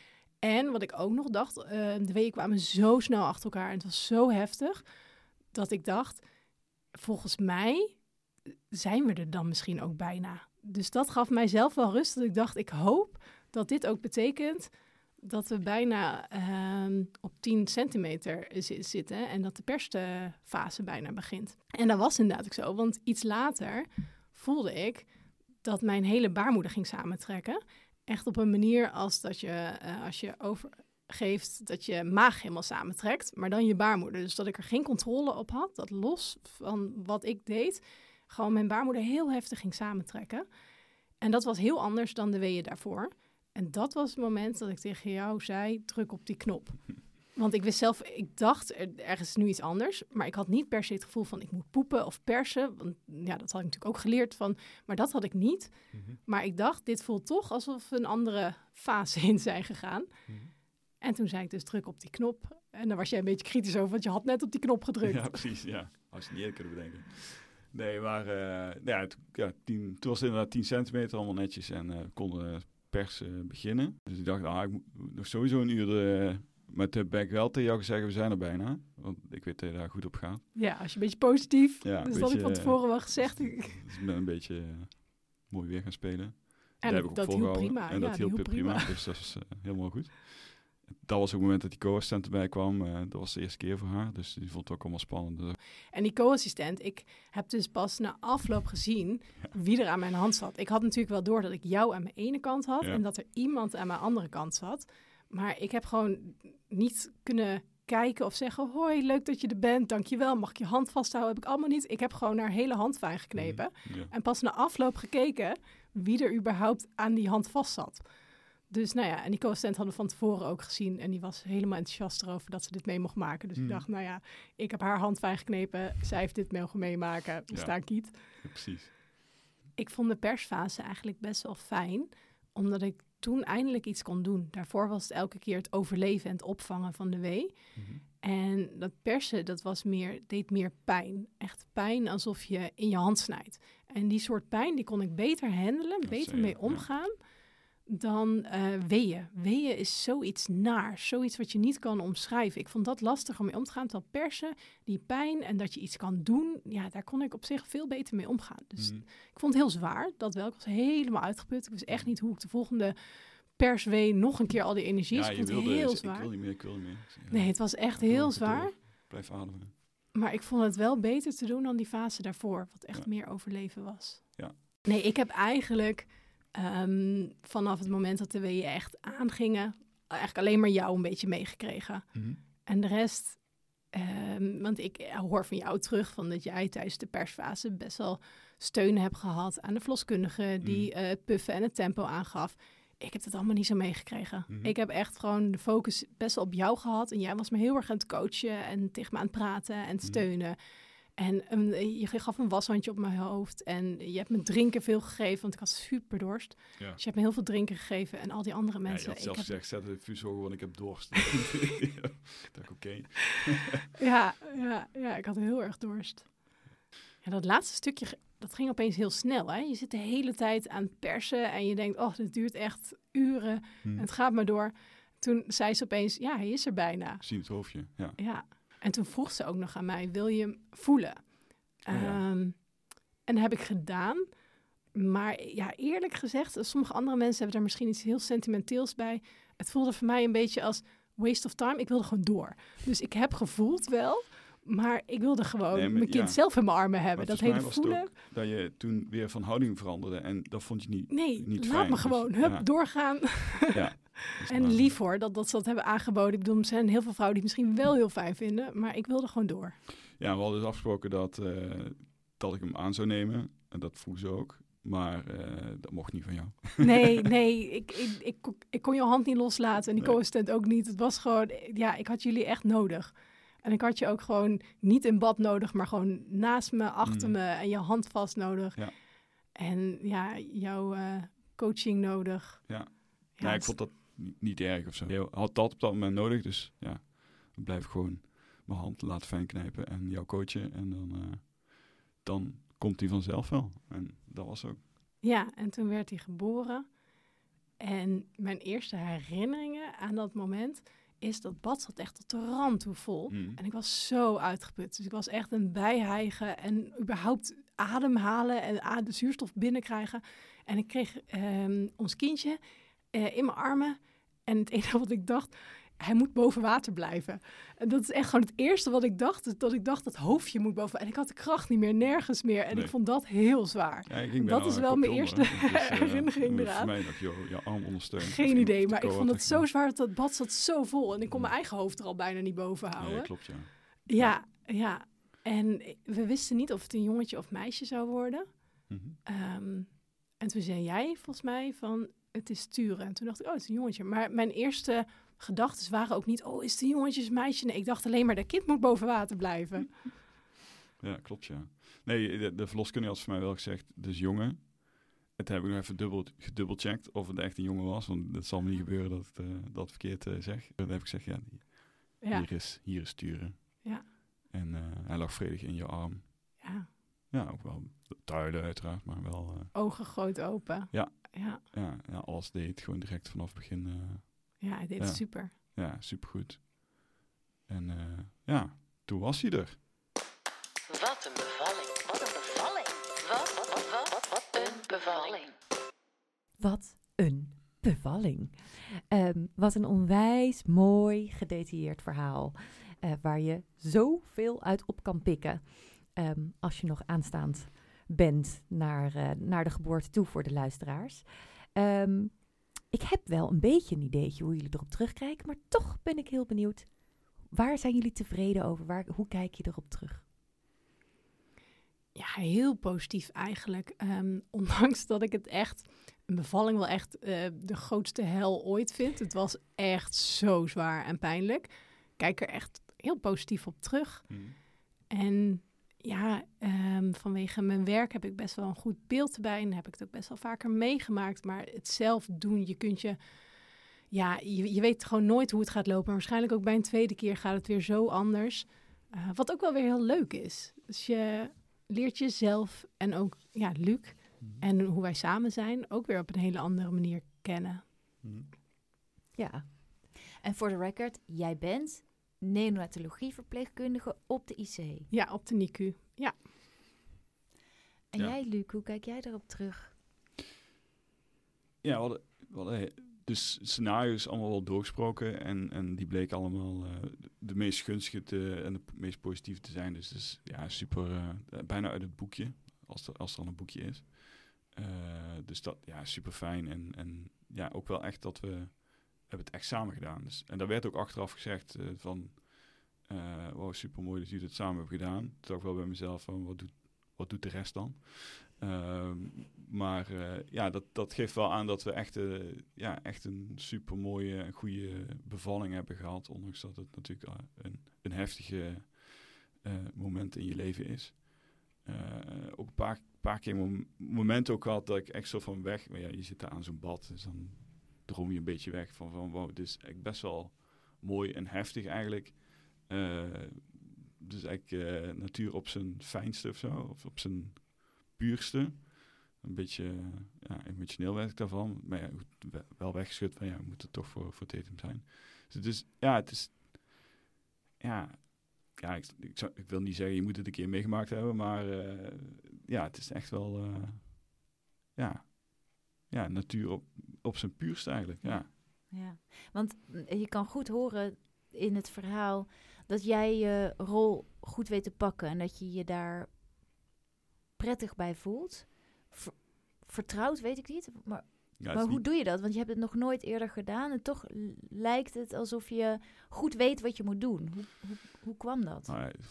En wat ik ook nog dacht, uh, de weeën kwamen zo snel achter elkaar en het was zo heftig, dat ik dacht, volgens mij zijn we er dan misschien ook bijna. Dus dat gaf mij zelf wel rust, dat ik dacht, ik hoop dat dit ook betekent dat we bijna uh, op tien centimeter z- zitten en dat de persfase bijna begint. En dat was inderdaad ook zo, want iets later voelde ik dat mijn hele baarmoeder ging samentrekken. Echt op een manier als dat je, uh, als je overgeeft, dat je maag helemaal samentrekt, maar dan je baarmoeder. Dus dat ik er geen controle op had, dat los van wat ik deed, gewoon mijn baarmoeder heel heftig ging samentrekken. En dat was heel anders dan de weeën daarvoor. En dat was het moment dat ik tegen jou zei, druk op die knop. Want ik wist zelf, ik dacht, er, er is nu iets anders. Maar ik had niet per se het gevoel van, ik moet poepen of persen. Want ja, dat had ik natuurlijk ook geleerd van. Maar dat had ik niet. Mm-hmm. Maar ik dacht, dit voelt toch alsof we een andere fase in zijn gegaan. Mm-hmm. En toen zei ik dus, druk op die knop. En dan was jij een beetje kritisch over, want je had net op die knop gedrukt. Ja, precies, ja. Als je niet eerder kunnen bedenken. Nee, maar uh, ja, t- ja, tien, toen was het inderdaad tien centimeter, allemaal netjes. En uh, konden... Uh, pers uh, beginnen. Dus ik dacht, ah, ik moet nog sowieso een uur... Uh, maar toen ben ik wel tegen jou gezegd, we zijn er bijna. Want ik weet dat je daar goed op gaat. Ja, als je een beetje positief... Ja, dus dat ik van tevoren wel gezegd. Dus ik ben een beetje uh, mooi weer gaan spelen. En dat, dat hielp prima. En dat ja, hielp hielp prima. prima. Dus dat is uh, helemaal goed. dat was ook het moment dat die co-assistent erbij kwam. Uh, dat was de eerste keer voor haar, dus die vond het ook allemaal spannend. En die co-assistent, ik heb dus pas na afloop gezien ja. wie er aan mijn hand zat. Ik had natuurlijk wel door dat ik jou aan mijn ene kant had ja. en dat er iemand aan mijn andere kant zat. Maar ik heb gewoon niet kunnen kijken of zeggen, hoi, leuk dat je er bent, dankjewel, mag ik je hand vasthouden? Heb ik allemaal niet. Ik heb gewoon haar hele hand fijn geknepen. Ja. En pas na afloop gekeken wie er überhaupt aan die hand vast zat. Dus nou ja, en die co-assistent hadden we van tevoren ook gezien. En die was helemaal enthousiast erover dat ze dit mee mocht maken. Dus mm. ik dacht, nou ja, ik heb haar hand fijn geknepen. Zij heeft dit mogen meemaken. We ja. staan kiet. Ja, precies. Ik vond de persfase eigenlijk best wel fijn. Omdat ik toen eindelijk iets kon doen. Daarvoor was het elke keer het overleven en het opvangen van de wee. Mm-hmm. En dat persen, dat was meer, deed meer pijn. Echt pijn alsof je in je hand snijdt. En die soort pijn, die kon ik beter handelen, dat beter mee omgaan... Ja. dan uh, weeën. Weeën is zoiets naars, zoiets wat je niet kan omschrijven. Ik vond dat lastig om mee om te gaan. Terwijl persen, die pijn en dat je iets kan doen, ja, daar kon ik op zich veel beter mee omgaan. Dus mm. ik vond het heel zwaar, dat wel. Ik was helemaal uitgeput. Ik wist echt niet hoe ik de volgende perswee nog een keer al die energie... Ja, ik vond je wilde, het heel ik zwaar. Ik wil niet meer, ik wil niet meer. Ja, nee, het was echt heel zwaar. Door. Blijf ademen. Maar ik vond het wel beter te doen dan die fase daarvoor, wat echt ja. meer overleven was. Ja. Nee, ik heb eigenlijk... Um, vanaf het moment dat de weeën echt aangingen, eigenlijk alleen maar jou een beetje meegekregen. Mm-hmm. En de rest, um, want ik hoor van jou terug van dat jij tijdens de persfase best wel steun hebt gehad aan de verloskundige die mm-hmm. uh, het puffen en het tempo aangaf. Ik heb dat allemaal niet zo meegekregen. Mm-hmm. Ik heb echt gewoon de focus best wel op jou gehad en jij was me heel erg aan het coachen en tegen me aan het praten en het steunen. Mm-hmm. En um, je gaf een washandje op mijn hoofd. En je hebt me drinken veel gegeven, want ik had super dorst. Ja. Dus je hebt me heel veel drinken gegeven. En al die andere mensen... Ja, je had zelf ik gezegd, heb... zet de fuso gewoon, ik heb dorst. ja, dat ik oké. Okay. ja, ja, ja, ik had heel erg dorst. Ja, dat laatste stukje, dat ging opeens heel snel. Hè? Je zit de hele tijd aan het persen. En je denkt, oh, dit duurt echt uren. Hmm. En het gaat maar door. Toen zei ze opeens, ja, hij is er bijna. Zie het hoofdje, ja. Ja. En toen vroeg ze ook nog aan mij, wil je hem voelen? Oh, ja. um, en dat heb ik gedaan. Maar ja, eerlijk gezegd, sommige andere mensen hebben daar misschien iets heel sentimenteels bij. Het voelde voor mij een beetje als waste of time. Ik wilde gewoon door. Dus ik heb gevoeld wel, maar ik wilde gewoon nee, maar, mijn kind ja. zelf in mijn armen hebben. Maar dat hele voelen. Dat je toen weer van houding veranderde en dat vond je niet Nee, niet laat fijn, me gewoon, hup, ja. doorgaan. Ja. En maar... lief hoor, dat, dat ze dat hebben aangeboden. Ik bedoel, er zijn heel veel vrouwen die het misschien wel heel fijn vinden, maar ik wilde gewoon door. Ja, we hadden dus afgesproken dat, uh, dat ik hem aan zou nemen. En dat vroeg ze ook. Maar uh, dat mocht niet van jou. Nee, nee. Ik, ik, ik, ik kon je hand niet loslaten en die nee. co-assistent ook niet. Het was gewoon, ja, ik had jullie echt nodig. En ik had je ook gewoon niet in bad nodig, maar gewoon naast me, achter mm. me en je hand vast nodig. Ja. En ja, jouw uh, coaching nodig. Ja, ja, ja ik vond dat niet, niet erg of zo. Je had dat op dat moment nodig, dus ja, dan blijf ik gewoon mijn hand laten fijn knijpen en jou coachen. En dan, uh, dan komt hij vanzelf wel. En dat was ook. Ja, en toen werd hij geboren. En mijn eerste herinneringen aan dat moment is dat bad zat echt tot de rand toe vol. Mm. En ik was zo uitgeput. Dus ik was echt een bijhijgen en überhaupt ademhalen en de zuurstof binnenkrijgen. En ik kreeg um, ons kindje uh, in mijn armen. En het enige wat ik dacht, hij moet boven water blijven. En dat is echt gewoon het eerste wat ik dacht. Dat ik dacht, dat hoofdje moet boven. En ik had de kracht niet meer, nergens meer. En nee. ik vond dat heel zwaar. Ja, ik dat is wel mijn eerste dus, herinnering uh, eraan. Voor mij dat je je arm ondersteunt. Geen idee, maar ik vond het zo zwaar. Dat dat bad zat zo vol. En ik kon mijn eigen hoofd er al bijna niet boven houden. Nee, klopt, ja. Ja, ja. En we wisten niet of het een jongetje of meisje zou worden. Mm-hmm. Um, en toen zei jij volgens mij van, het is Turen. En toen dacht ik, oh, het is een jongetje. Maar mijn eerste gedachten waren ook niet, oh, is het een jongetje of een meisje? Nee, ik dacht alleen maar, dat kind moet boven water blijven. Ja, klopt, ja. Nee, de, de verloskundige had voor mij wel gezegd, dus jongen. Het heb ik nog even dubbel, gedubbelcheckt of het echt een jongen was. Want het zal me niet gebeuren dat ik uh, dat verkeerd uh, zeg. Dan heb ik gezegd, ja, die, ja. Hier, is, hier is Turen. Ja. En uh, hij lag vredig in je arm. Ja. Ja, ook wel tuilen uiteraard, maar wel... Uh, ogen groot open. Ja. Ja. Ja, ja, alles deed gewoon direct vanaf het begin. Uh, ja, hij deed ja. het super. Ja, supergoed. En uh, ja, toen was hij er. Wat een bevalling. Wat een bevalling. Wat, wat, wat, wat, wat een bevalling. Wat een bevalling. Um, wat een onwijs mooi gedetailleerd verhaal. Uh, waar je zoveel uit op kan pikken. Um, als je nog aanstaand bent naar, uh, naar de geboorte toe voor de luisteraars. Um, ik heb wel een beetje een ideetje hoe jullie erop terugkijken. Maar toch ben ik heel benieuwd. Waar zijn jullie tevreden over? Waar, hoe kijk je erop terug? Ja, heel positief eigenlijk. Um, ondanks dat ik het echt, een bevalling wel echt uh, de grootste hel ooit vind. Het was echt zo zwaar en pijnlijk. Ik kijk er echt heel positief op terug. Mm. En ja, um, vanwege mijn werk heb ik best wel een goed beeld erbij. En heb ik het ook best wel vaker meegemaakt. Maar het zelf doen, je kunt je... Ja, je, je weet gewoon nooit hoe het gaat lopen. Maar waarschijnlijk ook bij een tweede keer gaat het weer zo anders. Uh, wat ook wel weer heel leuk is. Dus je leert jezelf en ook ja, Luc mm. en hoe wij samen zijn ook weer op een hele andere manier kennen. Mm. Ja. En voor de record, jij bent neonatologieverpleegkundige op de I C. Ja, op de N I C U. Ja. En ja. jij, Luc, hoe kijk jij daarop terug? Ja, we hadden, we hadden dus scenario's allemaal wel doorgesproken en, en die bleken allemaal uh, de meest gunstige te, en de meest positieve te zijn. Dus, dus ja, super, uh, bijna uit het boekje, als er, als er al een boekje is. Uh, dus dat, ja, super fijn en, en ja, ook wel echt dat we hebben het echt samen gedaan. Dus, en daar werd ook achteraf gezegd uh, van, uh, wow, super mooi dat jullie het samen hebben gedaan. Toen dacht ik wel bij mezelf van, wat doet, wat doet de rest dan? Uh, maar uh, ja, dat, dat geeft wel aan dat we echt, uh, ja, echt een super mooie en goede bevalling hebben gehad. Ondanks dat het natuurlijk uh, een, een heftige uh, moment in je leven is. Uh, ook een paar, paar keer mom- momenten ook gehad dat ik echt zo van weg... Maar ja, je zit daar aan zo'n bad, dus dan droom je een beetje weg van... van wow, het is echt best wel mooi en heftig eigenlijk. Uh, dus eigenlijk uh, natuur op zijn fijnste of zo, of op zijn... puurste. Een beetje ja, emotioneel werd ik daarvan. Maar ja, goed, wel weggeschud van ja, we moeten toch voor, voor Tatum zijn. Dus het is, ja, het is, ja, ja ik, ik, zou, ik wil niet zeggen je moet het een keer meegemaakt hebben, maar uh, ja, het is echt wel, uh, ja, ja, natuur op, op zijn puurste eigenlijk, ja. Ja, want je kan goed horen in het verhaal dat jij je rol goed weet te pakken en dat je je daar prettig bij voelt. Ver, vertrouwd, weet ik niet. Maar, ja, maar hoe niet... doe je dat? Want je hebt het nog nooit eerder gedaan. En toch lijkt het alsof je goed weet wat je moet doen. Hoe, hoe, hoe kwam dat? Nou ja,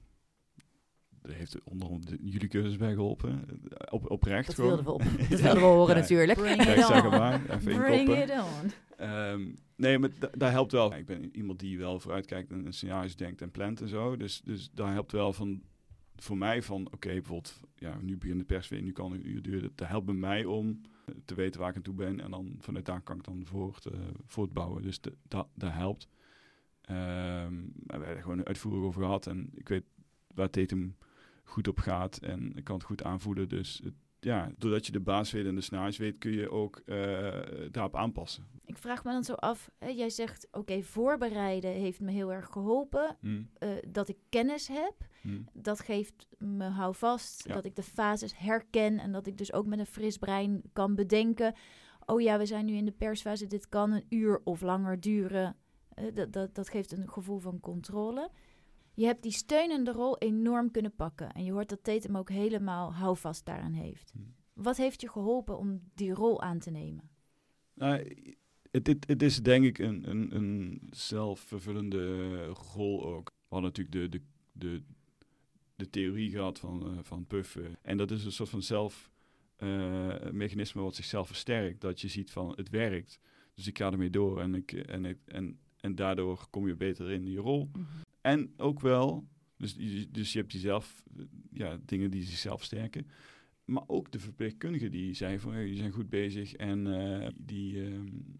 er heeft onder andere jullie cursus bij geholpen. Op, oprecht dat gewoon. wilden we, op, dat wilden we horen ja, natuurlijk. Bring it on. Maar, even Bring it on. Um, nee, maar d- daar helpt wel. Ik ben iemand die wel vooruitkijkt en, en scenario's denkt en plant en zo. Dus, dus daar helpt wel van... Voor mij van, oké, okay, bijvoorbeeld, ja, nu begint de pers weer, nu kan een uur duren. Dat helpt bij mij om te weten waar ik aan toe ben. En dan vanuit daar kan ik dan voort, uh, voortbouwen. Dus de, dat, dat helpt. Um, we hebben er gewoon een uitvoering over gehad. En ik weet waar Tatum goed op gaat. En ik kan het goed aanvoelen. Dus het, ja, doordat je de baas weet en de scenario's weet, kun je ook uh, daarop aanpassen. Ik vraag me dan zo af, hè, jij zegt, oké, okay, voorbereiden heeft me heel erg geholpen. Hmm. Uh, dat ik kennis heb, hmm. dat geeft me houvast. Ja. Dat ik de fases herken en dat ik dus ook met een fris brein kan bedenken. Oh ja, we zijn nu in de persfase, dit kan een uur of langer duren. Uh, dat, dat, dat geeft een gevoel van controle. Je hebt die steunende rol enorm kunnen pakken. En je hoort dat Tatum ook helemaal houvast daaraan heeft. Hmm. Wat heeft je geholpen om die rol aan te nemen? Nou, het, het, het is denk ik een, een, een zelfvervullende rol ook. We hadden natuurlijk de, de, de, de theorie gehad van, uh, van puffen. En dat is een soort van zelfmechanisme uh, wat zichzelf versterkt. Dat je ziet van het werkt. Dus ik ga ermee door en, ik, en, ik, en, en daardoor kom je beter in je rol. Mm-hmm. En ook wel, dus, dus je hebt die zelf, ja, dingen die zichzelf sterken. Maar ook de verpleegkundigen die zeiden van, hey, die zijn goed bezig. En uh, die, uh,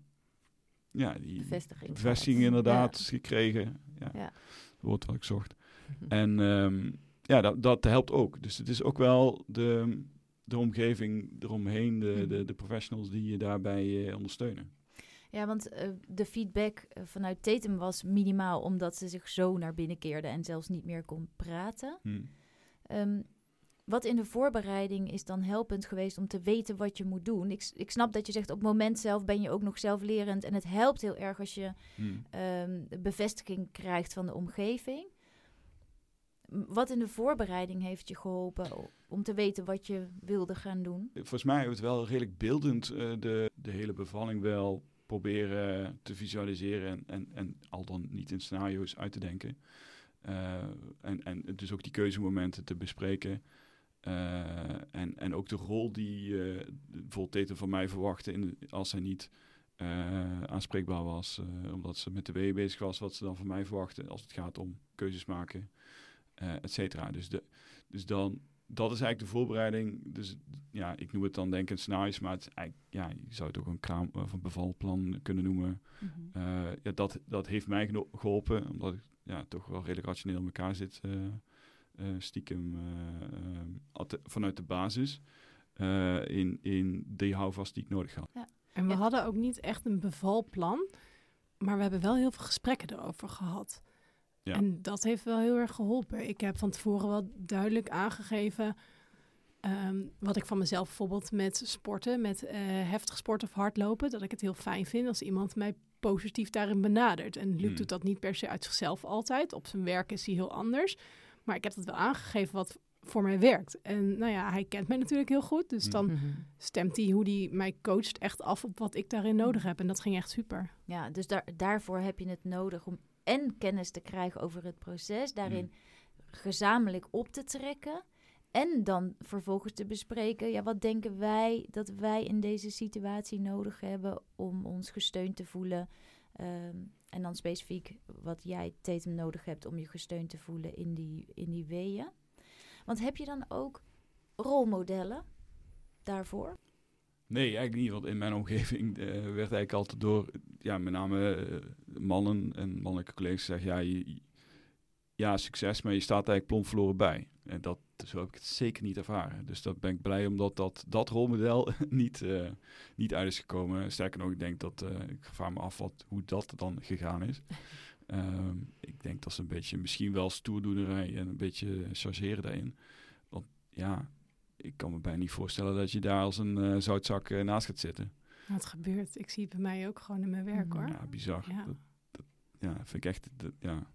ja, die bevestiging, bevestiging inderdaad ja. gekregen. Ja, ja. Het woord wat ik zocht. Mm-hmm. En um, ja, dat, dat helpt ook. Dus het is ook wel de, de omgeving eromheen, de, mm-hmm. de, de professionals die je daarbij uh, ondersteunen. Ja, want uh, de feedback uh, vanuit Tatum was minimaal, omdat ze zich zo naar binnen keerde en zelfs niet meer kon praten. Hmm. Um, wat in de voorbereiding is dan helpend geweest om te weten wat je moet doen? Ik, ik snap dat je zegt op het moment zelf ben je ook nog zelflerend. En het helpt heel erg als je hmm. um, bevestiging krijgt van de omgeving. Wat in de voorbereiding heeft je geholpen om te weten wat je wilde gaan doen? Volgens mij hebben we het wel redelijk beeldend uh, de, de hele bevalling wel proberen te visualiseren en, en, en al dan niet in scenario's uit te denken. Uh, en, en dus ook die keuzemomenten te bespreken. Uh, en, en ook de rol die uh, bijvoorbeeld Tatum van mij verwachtte in de, als zij niet uh, aanspreekbaar was. Uh, omdat ze met de weeën bezig was, wat ze dan van mij verwachtte als het gaat om keuzes maken, uh, et cetera. Dus, de, dus dan, dat is eigenlijk de voorbereiding. Dus ja, ik noem het dan denk ik een scenario's, maar het is eigenlijk, ja, je zou het ook een kraam of een bevalplan kunnen noemen. Mm-hmm. Uh, ja, dat, dat heeft mij geno- geholpen, omdat ik ja, toch wel redelijk rationeel in elkaar zit. Uh, Uh, stiekem uh, uh, at- vanuit de basis uh, in, in de houvast die ik nodig had. Ja. En we ja. hadden ook niet echt een bevalplan, maar we hebben wel heel veel gesprekken erover gehad. Ja. En dat heeft wel heel erg geholpen. Ik heb van tevoren wel duidelijk aangegeven um, wat ik van mezelf bijvoorbeeld met sporten, met uh, heftig sport of hardlopen, dat ik het heel fijn vind als iemand mij positief daarin benadert. En Luc hmm. doet dat niet per se uit zichzelf altijd. Op zijn werk is hij heel anders. Maar ik heb het wel aangegeven wat voor mij werkt. En nou ja, hij kent mij natuurlijk heel goed. Dus dan mm-hmm. stemt hij hoe hij mij coacht echt af op wat ik daarin nodig heb. En dat ging echt super. Ja, dus daar, daarvoor heb je het nodig om en kennis te krijgen over het proces. Daarin mm. gezamenlijk op te trekken. En dan vervolgens te bespreken, ja, wat denken wij dat wij in deze situatie nodig hebben om ons gesteund te voelen. Um, en dan specifiek wat jij, Tatum, nodig hebt om je gesteund te voelen in die, in die weeën. Want heb je dan ook rolmodellen daarvoor? Nee, eigenlijk niet. Want in mijn omgeving uh, werd eigenlijk altijd door, ja, met name uh, mannen en mannelijke collega's zeggen, ja, je, ja, succes, maar je staat eigenlijk plomp verloren bij. En dat, zo heb ik het zeker niet ervaren. Dus dat ben ik blij omdat dat, dat rolmodel niet, uh, niet uit is gekomen. Sterker nog, ik denk dat, uh, ik vraag me af wat, hoe dat dan gegaan is. Um, ik denk dat ze een beetje, misschien wel stoerdoenerij en een beetje chargeren daarin. Want ja, ik kan me bijna niet voorstellen dat je daar als een uh, zoutzak uh, naast gaat zitten. Wat gebeurt? Ik zie het bij mij ook gewoon in mijn werk, hoor. Ja, bizar. Ja, dat, dat, ja vind ik echt, dat, ja...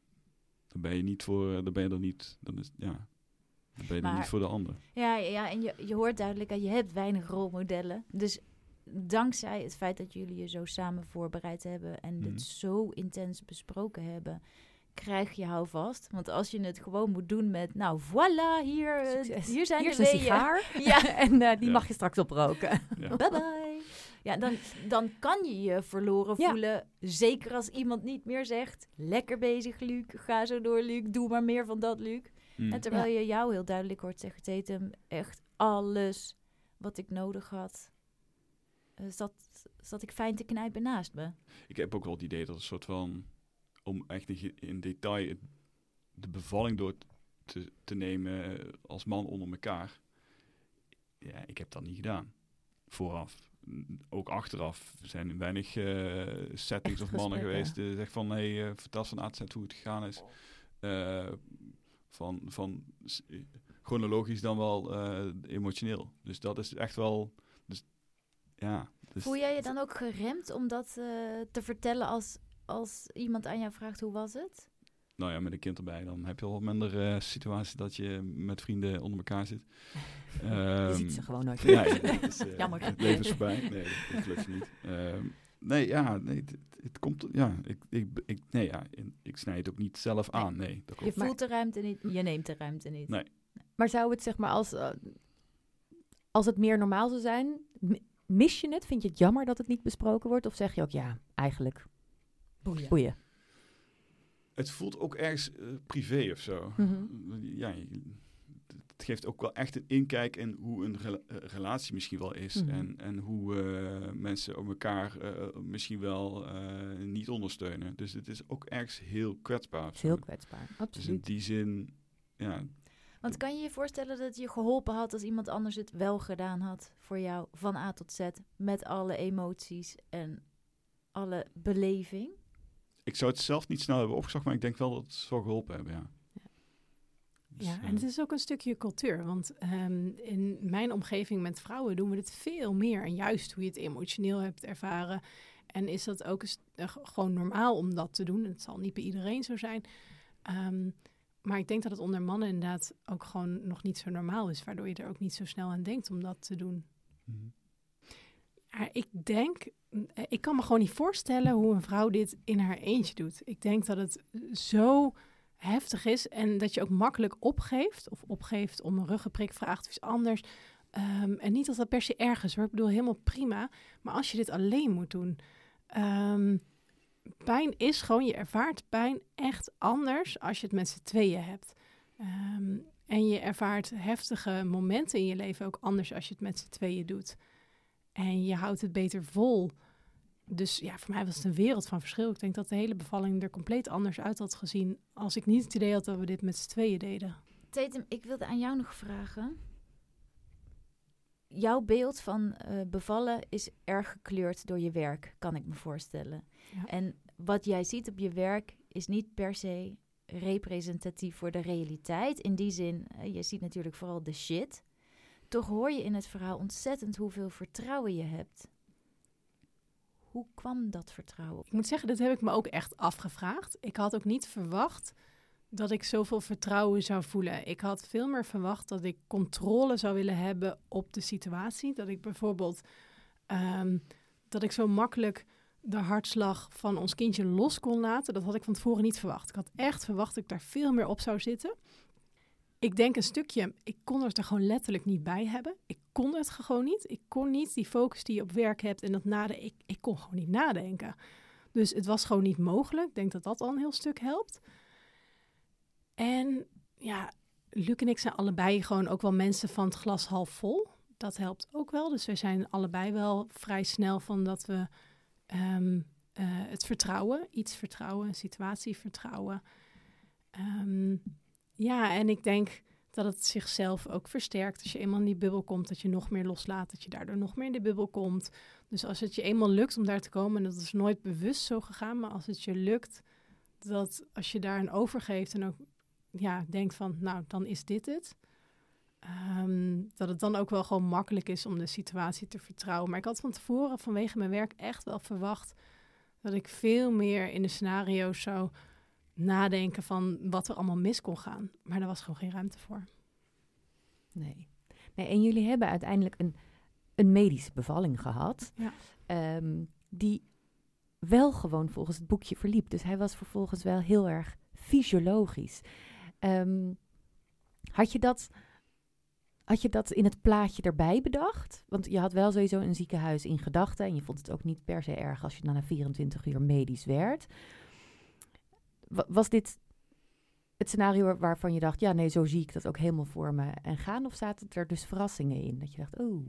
Dan ben je niet voor, dan ben je er niet, dan is, ja, dan ben je maar, er niet voor de ander. Ja, ja, en je, je hoort duidelijk dat je hebt weinig rolmodellen. Dus dankzij het feit dat jullie je zo samen voorbereid hebben en mm. dit zo intens besproken hebben, krijg je houvast. Want als je het gewoon moet doen met, nou voilà, hier, uh, hier zijn hier de weeën. Sigaar. Ja, en uh, die ja. mag je straks oproken. Ja. Bye bye. Ja, dan, dan kan je je verloren ja. voelen. Zeker als iemand niet meer zegt, lekker bezig, Luc. Ga zo door, Luc. Doe maar meer van dat, Luc. Mm. En terwijl ja. je jou heel duidelijk hoort zeggen, Tatum, echt alles wat ik nodig had, uh, zat, zat ik fijn te knijpen naast me. Ik heb ook wel het idee dat een soort van, om echt in, in detail de bevalling door te, te nemen als man onder elkaar. Ja, ik heb dat niet gedaan. Vooraf. Ook achteraf zijn er weinig uh, settings of mannen geweest die zeggen van, hé, hey, uh, vertel van A tot Z hoe het gegaan is. Uh, van, van uh, chronologisch dan wel uh, emotioneel. Dus dat is echt wel, dus, ja. Dus, voel jij je dan ook geremd om dat uh, te vertellen als, als iemand aan jou vraagt, hoe was het? Nou ja, met een kind erbij, dan heb je al wat minder uh, situatie dat je met vrienden onder elkaar zit. Um, je ziet ze gewoon nooit. Nee, dat is, uh, jammer. Het leven is voorbij. Nee, dat lukt niet. Um, nee, ja, nee, het, het komt, ja, ik, ik, ik, nee, ja, ik snij het ook niet zelf aan. Nee, dat je voelt de ruimte niet, je neemt de ruimte niet. Nee. Maar zou het, zeg maar, als, uh, als het meer normaal zou zijn, mis je het? Vind je het jammer dat het niet besproken wordt? Of zeg je ook, ja, eigenlijk, boeien. boeien. Het voelt ook ergens uh, privé of zo. Mm-hmm. Ja, het geeft ook wel echt een inkijk in hoe een rela- relatie misschien wel is. Mm-hmm. En, en hoe uh, mensen op elkaar uh, misschien wel uh, niet ondersteunen. Dus het is ook ergens heel kwetsbaar. Heel kwetsbaar, absoluut. Dus in die zin, ja. Want kan je je voorstellen dat het je geholpen had als iemand anders het wel gedaan had voor jou van A tot Z, met alle emoties en alle beleving? Ik zou het zelf niet snel hebben opgezocht, maar ik denk wel dat het zo geholpen hebben, ja. ja. Dus, ja, ja. en het is ook een stukje cultuur. Want um, in mijn omgeving met vrouwen doen we dit veel meer. En juist hoe je het emotioneel hebt ervaren. En is dat ook eens, uh, gewoon normaal om dat te doen. Het zal niet bij iedereen zo zijn. Um, maar ik denk dat het onder mannen inderdaad ook gewoon nog niet zo normaal is. Waardoor je er ook niet zo snel aan denkt om dat te doen. Mm-hmm. Ja, ik denk, ik kan me gewoon niet voorstellen hoe een vrouw dit in haar eentje doet. Ik denk dat het zo heftig is en dat je ook makkelijk opgeeft. Of opgeeft om een ruggenprik vraagt of iets anders. Um, en niet dat dat per se erg is hoor. Ik bedoel, helemaal prima. Maar als je dit alleen moet doen. Um, pijn is gewoon, je ervaart pijn echt anders als je het met z'n tweeën hebt. Um, en je ervaart heftige momenten in je leven ook anders als je het met z'n tweeën doet. En je houdt het beter vol. Dus ja, voor mij was het een wereld van verschil. Ik denk dat de hele bevalling er compleet anders uit had gezien als ik niet het idee had dat we dit met z'n tweeën deden. Tatum, ik wilde aan jou nog vragen. Jouw beeld van uh, bevallen is erg gekleurd door je werk, kan ik me voorstellen. Ja. En wat jij ziet op je werk is niet per se representatief voor de realiteit. In die zin, uh, je ziet natuurlijk vooral de shit. Toch hoor je in het verhaal ontzettend hoeveel vertrouwen je hebt. Hoe kwam dat vertrouwen? Ik moet zeggen, dat heb ik me ook echt afgevraagd. Ik had ook niet verwacht dat ik zoveel vertrouwen zou voelen. Ik had veel meer verwacht dat ik controle zou willen hebben op de situatie. Dat ik bijvoorbeeld, um, dat ik zo makkelijk de hartslag van ons kindje los kon laten. Dat had ik van tevoren niet verwacht. Ik had echt verwacht dat ik daar veel meer op zou zitten. Ik denk een stukje, ik kon het er gewoon letterlijk niet bij hebben. Ik kon het gewoon niet. Ik kon niet die focus die je op werk hebt en dat nadenken. Ik, ik kon gewoon niet nadenken. Dus het was gewoon niet mogelijk. Ik denk dat dat al een heel stuk helpt. En ja, Luc en ik zijn allebei gewoon ook wel mensen van het glas half vol. Dat helpt ook wel. Dus we zijn allebei wel vrij snel van dat we um, uh, het vertrouwen, iets vertrouwen, een situatie vertrouwen. Um, ja, en ik denk dat het zichzelf ook versterkt. Als je eenmaal in die bubbel komt, dat je nog meer loslaat, dat je daardoor nog meer in die bubbel komt. Dus als het je eenmaal lukt om daar te komen, en dat is nooit bewust zo gegaan, maar als het je lukt, dat als je daar een overgeeft en ook ja, denkt van, nou, dan is dit het. Um, dat het dan ook wel gewoon makkelijk is om de situatie te vertrouwen. Maar ik had van tevoren vanwege mijn werk echt wel verwacht dat ik veel meer in de scenario's zou nadenken van wat er allemaal mis kon gaan. Maar daar was gewoon geen ruimte voor. Nee. nee en jullie hebben uiteindelijk een, een medische bevalling gehad. Ja. Um, die wel gewoon volgens het boekje verliep. Dus hij was vervolgens wel heel erg fysiologisch. Um, had je dat... Had je dat in het plaatje erbij bedacht? Want je had wel sowieso een ziekenhuis in gedachten. En je vond het ook niet per se erg als je dan na vierentwintig uur medisch werd. Was dit het scenario waarvan je dacht, ja, nee, zo zie ik dat ook helemaal voor me en gaan? Of zaten er dus verrassingen in? Dat je dacht, oh.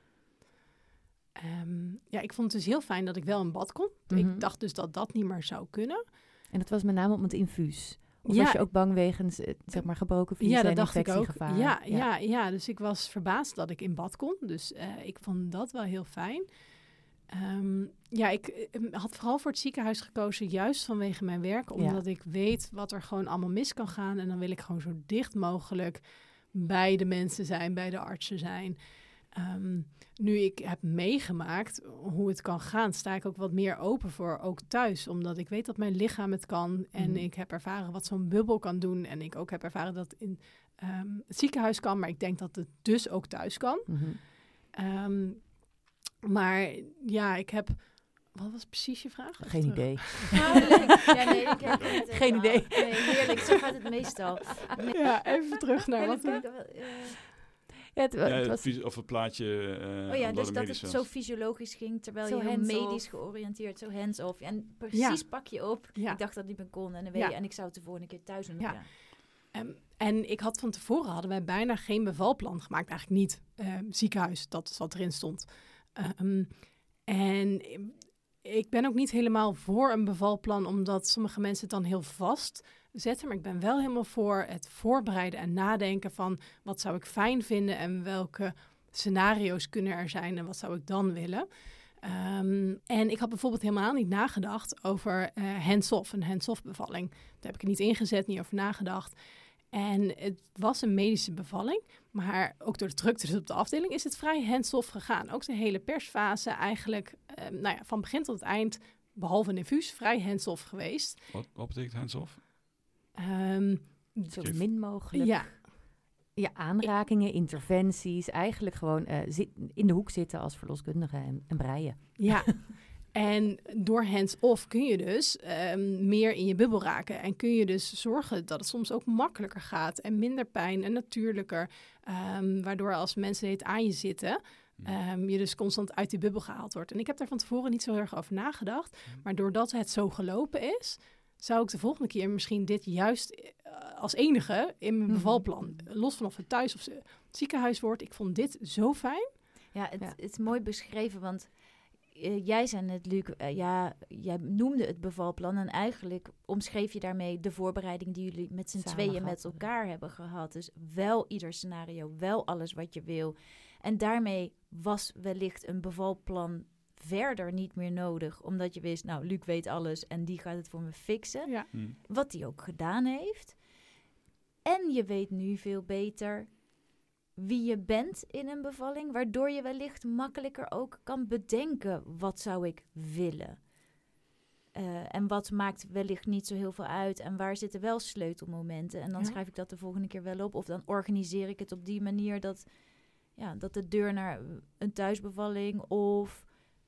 Um, ja, ik vond het dus heel fijn dat ik wel in bad kon. Mm-hmm. Ik dacht dus dat dat niet meer zou kunnen. En dat was met name om het infuus. Of ja, was je ook bang wegens, zeg maar, gebroken vliezen ja, dat en dacht ik ook. infectiegevaar? Ja, ja. Ja, ja, dus ik was verbaasd dat ik in bad kon. Dus uh, ik vond dat wel heel fijn. Um, ja, ik uh, had vooral voor het ziekenhuis gekozen, juist vanwege mijn werk. Omdat ja. ik weet wat er gewoon allemaal mis kan gaan. En dan wil ik gewoon zo dicht mogelijk bij de mensen zijn, bij de artsen zijn. Um, nu ik heb meegemaakt hoe het kan gaan, sta ik ook wat meer open voor, ook thuis. Omdat ik weet dat mijn lichaam het kan. En mm. ik heb ervaren wat zo'n bubbel kan doen. En ik ook heb ervaren dat het in um, het ziekenhuis kan. Maar ik denk dat het dus ook thuis kan. Mm-hmm. Um, maar ja, ik heb... Wat was precies je vraag? Geen terug? idee. Ja, nee, ik heb het Geen uh, idee. Nee, heerlijk, zo gaat het meestal. Nee. Ja, even terug naar wat... Uh, Ja, het, ja, het was... het, of het plaatje... Uh, oh ja, dus dat het was. zo fysiologisch ging, terwijl zo je heel medisch georiënteerd, zo hands-off. En precies ja. pak je op. Ja. Ik dacht dat het niet meer kon en, dan ja. je, en ik zou het de volgende keer thuis doen. Ja. Ja. Um, en ik had van tevoren, hadden wij bijna geen bevalplan gemaakt. Eigenlijk niet. Uh, ziekenhuis, dat is wat erin stond. Um, en ik ben ook niet helemaal voor een bevalplan, omdat sommige mensen het dan heel vast zetten. Maar ik ben wel helemaal voor het voorbereiden en nadenken van wat zou ik fijn vinden en welke scenario's kunnen er zijn en wat zou ik dan willen. Um, en ik had bijvoorbeeld helemaal niet nagedacht over uh, hands-off, een hands-off bevalling. Daar heb ik er niet ingezet, niet over nagedacht. En het was een medische bevalling, maar ook door de drukte dus op de afdeling is het vrij hands-off gegaan. Ook de hele persfase eigenlijk, uh, nou ja, van begin tot het eind, behalve een infuus, vrij hands-off geweest. Wat, wat betekent hands-off? Um, Zo min mogelijk. Ja. Ja, aanrakingen, interventies. Eigenlijk gewoon uh, zit, in de hoek zitten als verloskundige en, en breien. Ja, en door hands-off kun je dus um, meer in je bubbel raken. En kun je dus zorgen dat het soms ook makkelijker gaat. En minder pijn en natuurlijker. Um, waardoor als mensen het aan je zitten, um, je dus constant uit die bubbel gehaald wordt. En ik heb daar van tevoren niet zo heel erg over nagedacht. Maar doordat het zo gelopen is, zou ik de volgende keer misschien dit juist uh, als enige in mijn bevalplan. Los van of het thuis of het ziekenhuis wordt. Ik vond dit zo fijn. Ja, het, Ja. het is mooi beschreven, want uh, jij zei net, Luc, uh, ja, jij noemde het bevalplan en eigenlijk omschreef je daarmee de voorbereiding die jullie met z'n Samen tweeën gehad met hebben. elkaar hebben gehad. Dus wel ieder scenario, wel alles wat je wil. En daarmee was wellicht een bevalplan verder niet meer nodig, omdat je wist, nou, Luc weet alles en die gaat het voor me fixen. Ja. Hmm. Wat hij ook gedaan heeft. En je weet nu veel beter wie je bent in een bevalling, waardoor je wellicht makkelijker ook kan bedenken, wat zou ik willen? Uh, en wat maakt wellicht niet zo heel veel uit en waar zitten wel sleutelmomenten? En dan Ja. schrijf ik dat de volgende keer wel op of dan organiseer ik het op die manier dat, ja, dat de deur naar een thuisbevalling of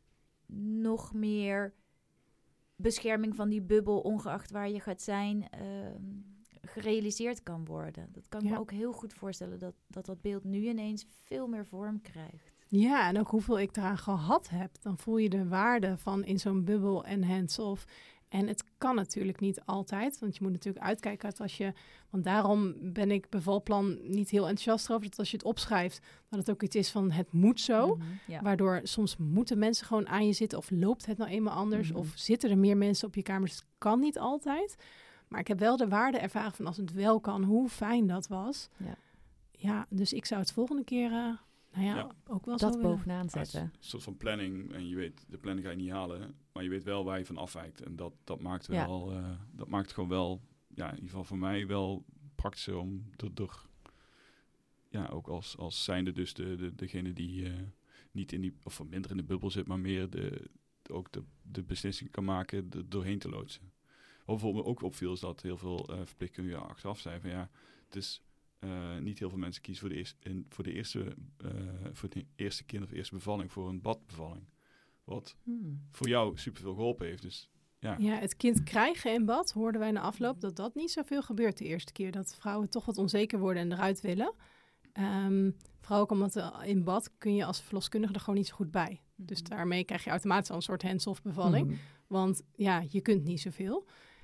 nog meer bescherming van die bubbel, ongeacht waar je gaat zijn, uh, gerealiseerd kan worden. Dat kan ik Ja. me ook heel goed voorstellen, dat, dat dat beeld nu ineens veel meer vorm krijgt. Ja, en ook hoeveel ik eraan gehad heb. Dan voel je de waarde van in zo'n bubbel en hands-off. En het kan natuurlijk niet altijd, want je moet natuurlijk uitkijken uit als je... Want daarom ben ik bevalplan niet heel enthousiast over, dat als je het opschrijft, dat het ook iets is van het moet zo. Mm-hmm, ja. Waardoor soms moeten mensen gewoon aan je zitten of loopt het nou eenmaal anders. Mm-hmm. Of zitten er meer mensen op je kamers. Het kan niet altijd. Maar ik heb wel de waarde ervaren van als het wel kan, hoe fijn dat was. Ja. Ja, dus ik zou het volgende keer, uh, nou ja, Ja. ook wel Dat zo willen. bovenaan Ja, het is zetten. een soort van planning en je weet, de planning ga je niet halen, maar je weet wel waar je van afwijkt. En dat, dat maakt Ja. wel, uh, dat maakt gewoon wel, ja, in ieder geval voor mij wel praktischer om er, er ja, ook als, als zijnde dus de, de, degene die uh, niet in die, of minder in de bubbel zit, maar meer de, de, ook de, de beslissing kan maken er doorheen te loodsen. Wat bijvoorbeeld me ook opviel is dat heel veel uh, verpleegkundigen achteraf zeiden van ja, het is uh, niet heel veel mensen kiezen voor de eerste, in, voor de eerste, uh, voor de eerste kind of eerste bevalling voor een badbevalling. Wat Hmm. voor jou superveel geholpen heeft. Dus ja. Ja, het kind krijgen in bad, hoorden wij na afloop, dat dat niet zoveel gebeurt de eerste keer. Dat vrouwen toch wat onzeker worden en eruit willen. Um, vooral ook omdat uh, in bad kun je als verloskundige er gewoon niet zo goed bij. Mm-hmm. Dus daarmee krijg je automatisch al een soort hands-off bevalling. Hmm. Want ja, je kunt niet zoveel.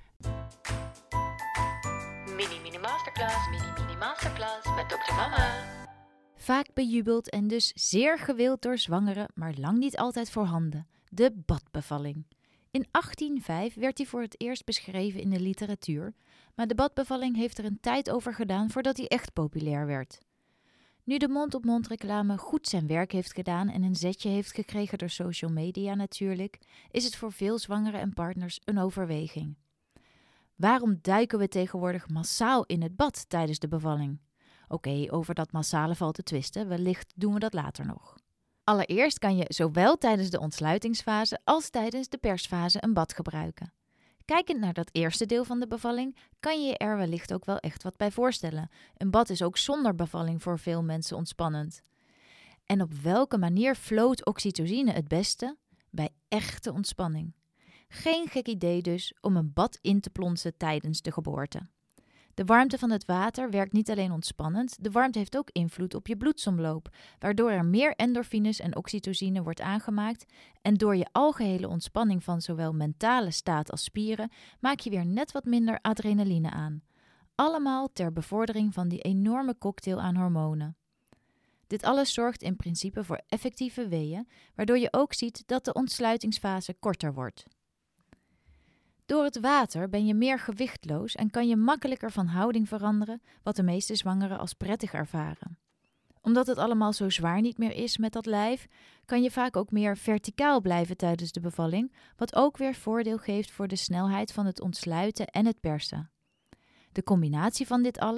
Mini Mini Masterclass, Mini Mini Masterclass met dokter Mama. Vaak bejubeld en dus zeer gewild door zwangeren, maar lang niet altijd voorhanden. De badbevalling. In achttien vijf werd die voor het eerst beschreven in de literatuur, maar de badbevalling heeft er een tijd over gedaan voordat hij echt populair werd. Nu de mond-op-mond reclame goed zijn werk heeft gedaan en een zetje heeft gekregen door social media natuurlijk, is het voor veel zwangeren en partners een overweging. Waarom duiken we tegenwoordig massaal in het bad tijdens de bevalling? Oké, okay, over dat massale valt te twisten, wellicht doen we dat later nog. Allereerst kan je zowel tijdens de ontsluitingsfase als tijdens de persfase een bad gebruiken. Kijkend naar dat eerste deel van de bevalling, kan je je er wellicht ook wel echt wat bij voorstellen. Een bad is ook zonder bevalling voor veel mensen ontspannend. En op welke manier floot oxytocine het beste? Bij echte ontspanning. Geen gek idee dus om een bad in te plonsen tijdens de geboorte. De warmte van het water werkt niet alleen ontspannend, de warmte heeft ook invloed op je bloedsomloop, waardoor er meer endorfines en oxytocine wordt aangemaakt en door je algehele ontspanning van zowel mentale staat als spieren maak je weer net wat minder adrenaline aan. Allemaal ter bevordering van die enorme cocktail aan hormonen. Dit alles zorgt in principe voor effectieve weeën, waardoor je ook ziet dat de ontsluitingsfase korter wordt. Door het water ben je meer gewichtloos en kan je makkelijker van houding veranderen, wat de meeste zwangeren als prettig ervaren. Omdat het allemaal zo zwaar niet meer is met dat lijf, kan je vaak ook meer verticaal blijven tijdens de bevalling, wat ook weer voordeel geeft voor de snelheid van het ontsluiten en het persen. De combinatie van dit alles,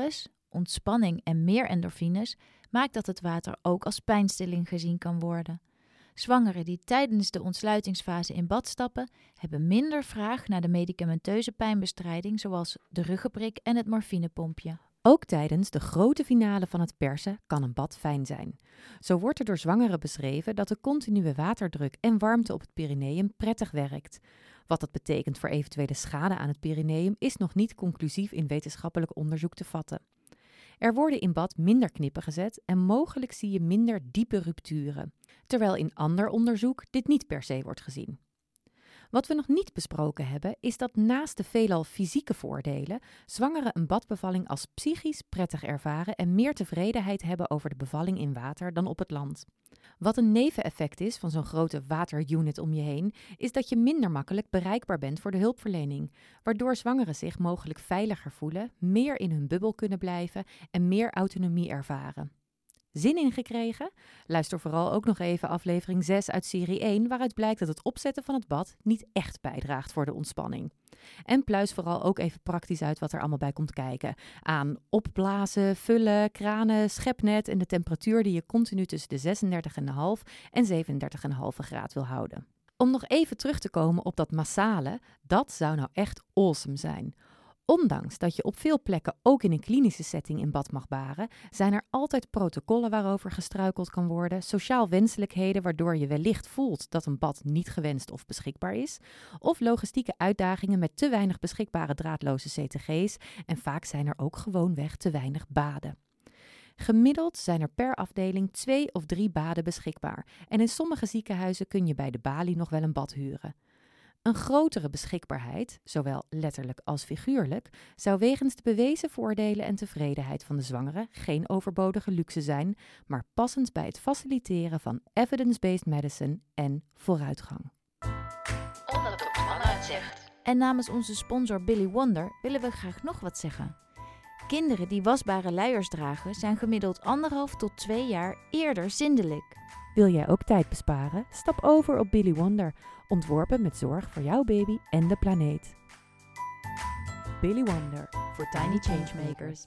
ontspanning en meer endorfines maakt dat het water ook als pijnstilling gezien kan worden. Zwangeren die tijdens de ontsluitingsfase in bad stappen, hebben minder vraag naar de medicamenteuze pijnbestrijding zoals de ruggenprik en het morfinepompje. Ook tijdens de grote finale van het persen kan een bad fijn zijn. Zo wordt er door zwangeren beschreven dat de continue waterdruk en warmte op het perineum prettig werkt. Wat dat betekent voor eventuele schade aan het perineum is nog niet conclusief in wetenschappelijk onderzoek te vatten. Er worden in bad minder knippen gezet en mogelijk zie je minder diepe rupturen, terwijl in ander onderzoek dit niet per se wordt gezien. Wat we nog niet besproken hebben, is dat naast de veelal fysieke voordelen, zwangeren een badbevalling als psychisch prettig ervaren en meer tevredenheid hebben over de bevalling in water dan op het land. Wat een neveneffect is van zo'n grote waterunit om je heen, is dat je minder makkelijk bereikbaar bent voor de hulpverlening, waardoor zwangeren zich mogelijk veiliger voelen, meer in hun bubbel kunnen blijven en meer autonomie ervaren. Zin in gekregen? Luister vooral ook nog even aflevering zes uit serie één, waaruit blijkt dat het opzetten van het bad niet echt bijdraagt voor de ontspanning. En pluis vooral ook even praktisch uit wat er allemaal bij komt kijken. Aan opblazen, vullen, kranen, schepnet en de temperatuur die je continu tussen de zesendertig komma vijf en zevenendertig komma vijf graad wil houden. Om nog even terug te komen op dat massale, dat zou nou echt awesome zijn. Ondanks dat je op veel plekken ook in een klinische setting in bad mag baren, zijn er altijd protocollen waarover gestruikeld kan worden, sociaal wenselijkheden waardoor je wellicht voelt dat een bad niet gewenst of beschikbaar is, of logistieke uitdagingen met te weinig beschikbare draadloze C T G's en vaak zijn er ook gewoonweg te weinig baden. Gemiddeld zijn er per afdeling twee of drie baden beschikbaar en in sommige ziekenhuizen kun je bij de balie nog wel een bad huren. Een grotere beschikbaarheid, zowel letterlijk als figuurlijk, zou wegens de bewezen voordelen en tevredenheid van de zwangere geen overbodige luxe zijn, maar passend bij het faciliteren van evidence-based medicine en vooruitgang. Omdat dokter Mama het zegt. En namens onze sponsor Billy Wonder willen we graag nog wat zeggen. Kinderen die wasbare luiers dragen zijn gemiddeld anderhalf tot twee jaar eerder zindelijk. Wil jij ook tijd besparen? Stap over op Billy Wonder, ontworpen met zorg voor jouw baby en de planeet. Billy Wonder, Voor tiny changemakers.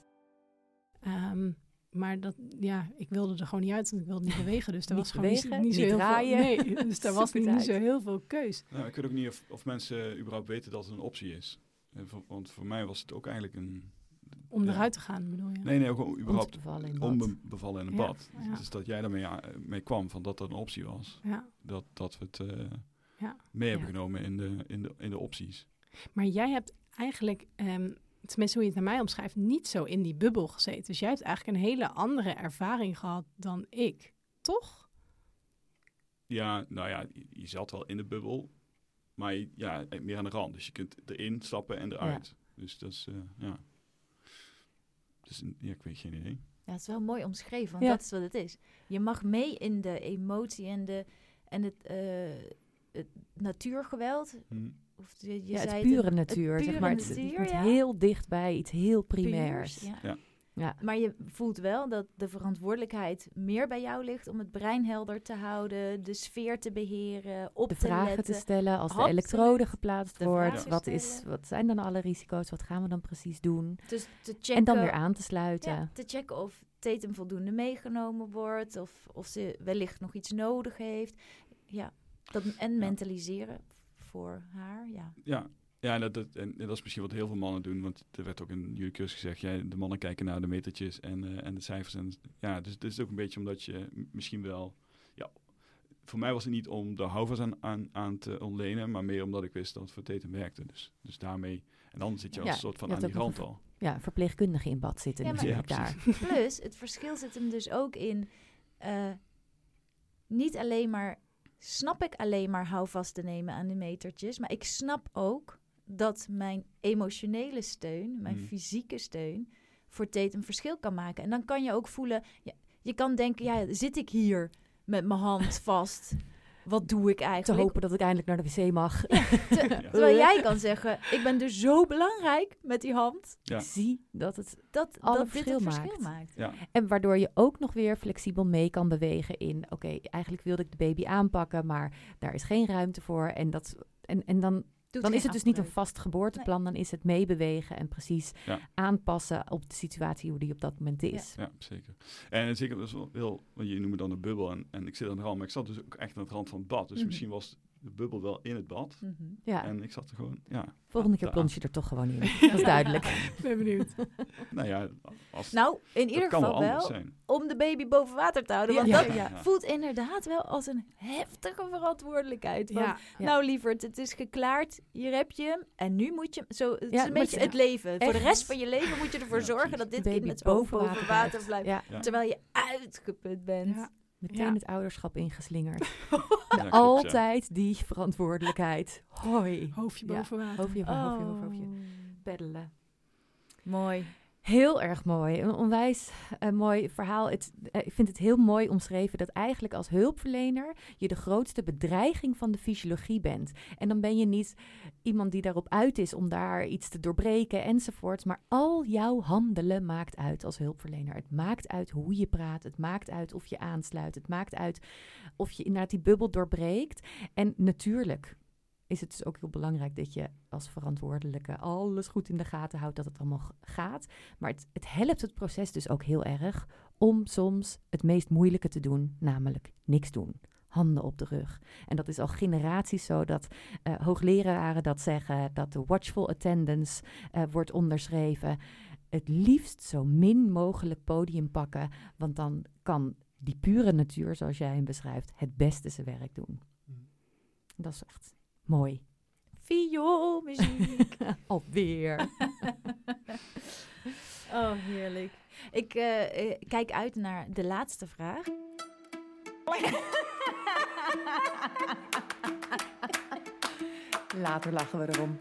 Um, maar dat, ja, ik wilde er gewoon niet uit, want ik wilde niet bewegen. Dus er Niet was gewoon bewegen, niet, niet zo niet heel draaien. veel. Nee, dus er was Zoek het niet, niet uit. zo heel veel keus. Nou, ik weet ook niet of, of mensen überhaupt weten dat het een optie is. En voor- Want voor mij was het ook eigenlijk een... Om Ja. eruit te gaan, bedoel je? Nee, nee, ook gewoon om te überhaupt bevallen in bad. onbevallen in een Ja, bad. ja. Dus dat jij daarmee a- mee kwam, van dat dat een optie was. Ja. Dat, dat we het eh, Ja. mee hebben Ja. genomen in de, in, de, in de opties. Maar jij hebt eigenlijk, um, tenminste hoe je het naar mij omschrijft, niet zo in die bubbel gezeten. Dus jij hebt eigenlijk een hele andere ervaring gehad dan ik, toch? Ja, nou ja, je, je zat wel in de bubbel, maar je- ja, meer aan de rand. Dus je kunt erin stappen en eruit. Dus dat is, eh, ja. Dus ja, ik weet geen idee. Ja, het is wel mooi omschreven, want Ja. dat is wat het is. Je mag mee in de emotie en, de, en het, eh, het natuurgeweld. Hm. Of je, je Ja, het zei pure het natuur, zeg pure maar. Het, natuur, het komt ja. heel dichtbij, iets heel primairs. puurs, ja. Ja. Ja. Maar je voelt wel dat de verantwoordelijkheid meer bij jou ligt om het brein helder te houden, de sfeer te beheren, op De te vragen letten. te stellen als de Absoluut. elektrode geplaatst De wordt. vragen Wat, is, stellen. wat zijn dan alle risico's? Wat gaan we dan precies doen? Dus te checken, En dan weer aan te sluiten. ja, te checken of Tatum voldoende meegenomen wordt, of, of ze wellicht nog iets nodig heeft. Ja, dat, en mentaliseren voor haar, ja. Ja, ja en, dat, dat, en dat is misschien wat heel veel mannen doen. Want er werd ook in jullie cursus gezegd, jij, de mannen kijken naar de metertjes en, eh, en de cijfers. En, ja, dus het is ook een beetje omdat je m- misschien wel... Ja, voor mij was het niet om de houvast aan, aan, aan te ontlenen, maar meer omdat ik wist dat het voor Tatum werkte. Dus, dus daarmee... En dan zit je als Ja, een soort van je aan hebt die ook nog rand een al. Ja, verpleegkundige in bad zitten Ja, maar- natuurlijk Ja, daar. precies. Plus, het verschil zit hem dus ook in... eh, niet alleen maar... Snap ik alleen maar hou vast te nemen aan de metertjes. Maar ik snap ook dat mijn emotionele steun, mijn Mm. fysieke steun... voor Tatum een verschil kan maken. En dan kan je ook voelen... Ja, je kan denken, ja, zit ik hier met mijn hand vast? Wat doe ik Te eigenlijk? hopen dat ik eindelijk naar de wc mag. Te- Ja. Terwijl jij kan zeggen, ik ben dus zo belangrijk met die hand... Ja. Zie dat het... dat, Alle dat dit verschil een verschil maakt. maakt. Ja, En waardoor je ook nog weer flexibel mee kan bewegen in... Oké, eigenlijk wilde ik de baby aanpakken, maar daar is geen ruimte voor. En, dat, en, en dan Doet Dan geen is het dus niet een afbreuk. vast geboorteplan, dan is het meebewegen en precies Ja. aanpassen op de situatie hoe die op dat moment is. Ja, zeker. En zeker, dat is wel heel, want je noemt dan een bubbel en, en ik zit aan de rand, maar ik zat dus ook echt aan het rand van het bad. Dus Mhm. misschien was de bubbel wel in het bad. Mhm. Ja. En ik zat er gewoon, ja. Volgende keer aan- plons je er toch gewoon in. Dat is duidelijk. Ik ben benieuwd. Nou ja, als, Nou, in dat ieder kan wel geval anders wel zijn. om de baby boven water te houden. Want Ja, dat ja. voelt inderdaad wel als een heftige verantwoordelijkheid. Van, Ja, Ja. Nou lieverd, het is geklaard, hier heb je hem. En nu moet je hem, zo, het Ja, is een maar beetje het- het leven. Voor de echt. rest van je leven moet je ervoor Ja, zorgen precies. dat dit kind Baby met zijn hoofd boven water blijft. Ja, Ja. Terwijl je uitgeput bent. ja. meteen Ja. het ouderschap ingeslingerd. Ja, klopt, ja. Altijd die verantwoordelijkheid. Hoi. Hoofdje Ja. boven water. Hoofdje, Oh. hoofdje, hoofdje, hoofdje. Peddelen. Mooi. Heel erg mooi. Een onwijs uh, mooi verhaal. Het, uh, ik vind het heel mooi omschreven dat eigenlijk als hulpverlener je de grootste bedreiging van de fysiologie bent. En dan ben je niet iemand die daarop uit is om daar iets te doorbreken enzovoort. Maar al jouw handelen maakt uit als hulpverlener. Het maakt uit hoe je praat. Het maakt uit of je aansluit. Het maakt uit of je inderdaad die bubbel doorbreekt. En natuurlijk is het dus ook heel belangrijk dat je als verantwoordelijke alles goed in de gaten houdt, dat het allemaal g- gaat. Maar het, het helpt het proces dus ook heel erg om soms het meest moeilijke te doen, namelijk niks doen. Handen op de rug. En dat is al generaties zo dat uh, hoogleraren dat zeggen, dat de watchful attendance uh, wordt onderschreven. Het liefst zo min mogelijk podium pakken, want dan kan die pure natuur, zoals jij hem beschrijft, het beste zijn werk doen. Dat is echt mooi. Vioolmuziek. Alweer. Oh, heerlijk. Ik uh, uh, kijk uit naar de laatste vraag. Later lachen we erom.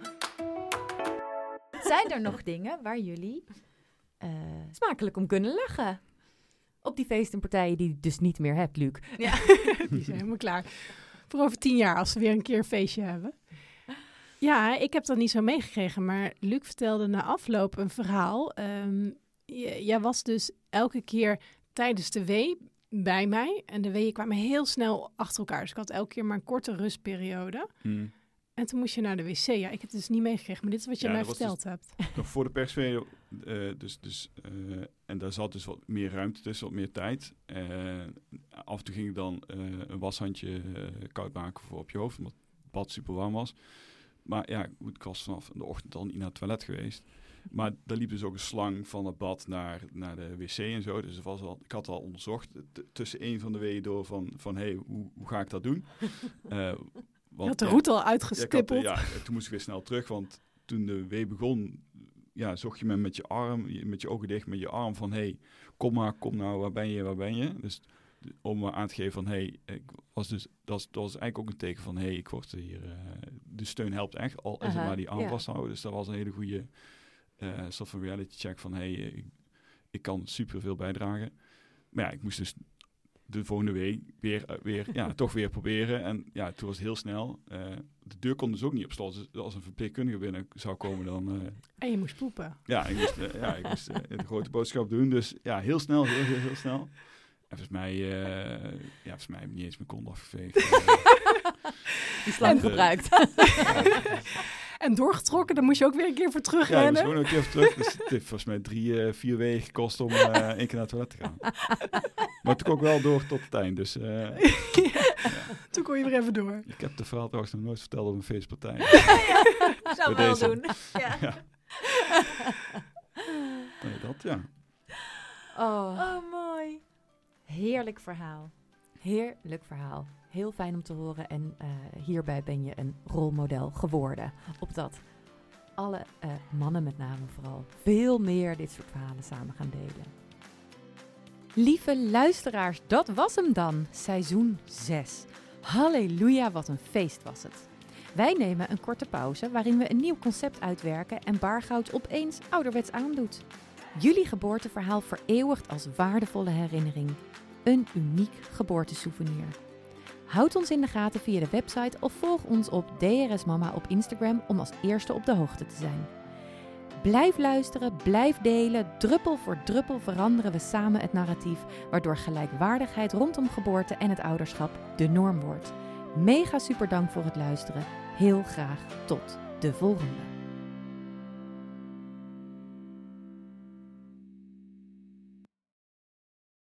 Zijn er nog dingen waar jullie... Uh, smakelijk om kunnen lachen. Op die feesten en partijen die je dus niet meer hebt, Luc. Ja, die zijn helemaal klaar. Voor over tien jaar, als we weer een keer een feestje hebben. Ja, ik heb dat niet zo meegekregen, maar Luc vertelde na afloop een verhaal. Um, j- jij was dus elke keer tijdens de wee bij mij. En de weeën kwamen heel snel achter elkaar. Dus ik had elke keer maar een korte rustperiode. Hmm. En toen moest je naar de wc. Ja, ik heb het dus niet meegekregen, maar dit is wat je Ja, mij dat was verteld dus- hebt. Nog voor de persvee, uh, dus, dus, uh, en daar zat dus wat meer ruimte tussen, wat meer tijd. Uh, af en toe ging ik dan uh, een washandje uh, koud maken voor op je hoofd, omdat het bad super warm was. Maar ja, ik was vanaf de ochtend al niet naar het toilet geweest. Maar daar liep dus ook een slang van het bad naar, naar de wc en zo. Dus er was al, ik had al onderzocht t- tussen een van de weeën door van, van hé, hey, hoe, hoe ga ik dat doen? Uh, Want, je had de ja, route al uitgestippeld. Ja, had, ja, toen moest ik weer snel terug, want toen de wee begon, ja, zocht je me met je arm, met je ogen dicht, met je arm van, hé, hey, kom maar, kom nou, waar ben je, waar ben je? Dus om me aan te geven van, hé, hey, ik was dus, dat was, dat was eigenlijk ook een teken van, hé, hey, ik word hier, uh, de steun helpt echt, al is het maar die arm ja. vasthouden. Dus dat was een hele goede uh, soort van reality check van, hé, hey, ik, ik kan super veel bijdragen. Maar ja, ik moest dus de volgende week weer, uh, weer ja, toch weer proberen. En ja, toen was het heel snel. Uh, de deur kon dus ook niet op slot. Dus als een verpleegkundige binnen zou komen, dan... Uh, en je moest poepen. Ja, ik moest, uh, ja, ik moest uh, de grote boodschap doen. Dus ja, heel snel, heel, heel, heel snel. En volgens mij, uh, ja, volgens mij heb ik niet eens mijn kont afgeveegd. Die slang en, gebruikt. Uh, En doorgetrokken, dan moest je ook weer een keer voor terug ja, rennen. Ja, gewoon een keer voor terug. Dus het heeft volgens mij drie, uh, vier weken gekost om uh, één keer naar het toilet te gaan. Maar toen kon ik wel door tot het eind. Dus, uh, ja. Ja. Toen kon je weer even door. Ik heb de verhaal trouwens nog nooit verteld op een feestpartij. Ja, zou wel deze. doen. Ja. Ja. Nee, dat ja. Oh. oh, mooi. Heerlijk verhaal. Heerlijk verhaal. Heel fijn om te horen en uh, hierbij ben je een rolmodel geworden. Opdat alle uh, mannen met name vooral veel meer dit soort verhalen samen gaan delen. Lieve luisteraars, dat was hem dan. Seizoen zes. Halleluja, wat een feest was het. Wij nemen een korte pauze waarin we een nieuw concept uitwerken en Bargoud opeens ouderwets aandoet. Jullie geboorteverhaal vereeuwigt als waardevolle herinnering. Een uniek geboortesouvenir. Houd ons in de gaten via de website of volg ons op D R S Mama op Instagram om als eerste op de hoogte te zijn. Blijf luisteren, blijf delen. Druppel voor druppel veranderen we samen het narratief, waardoor gelijkwaardigheid rondom geboorte en het ouderschap de norm wordt. Mega super dank voor het luisteren. heel graag tot de volgende.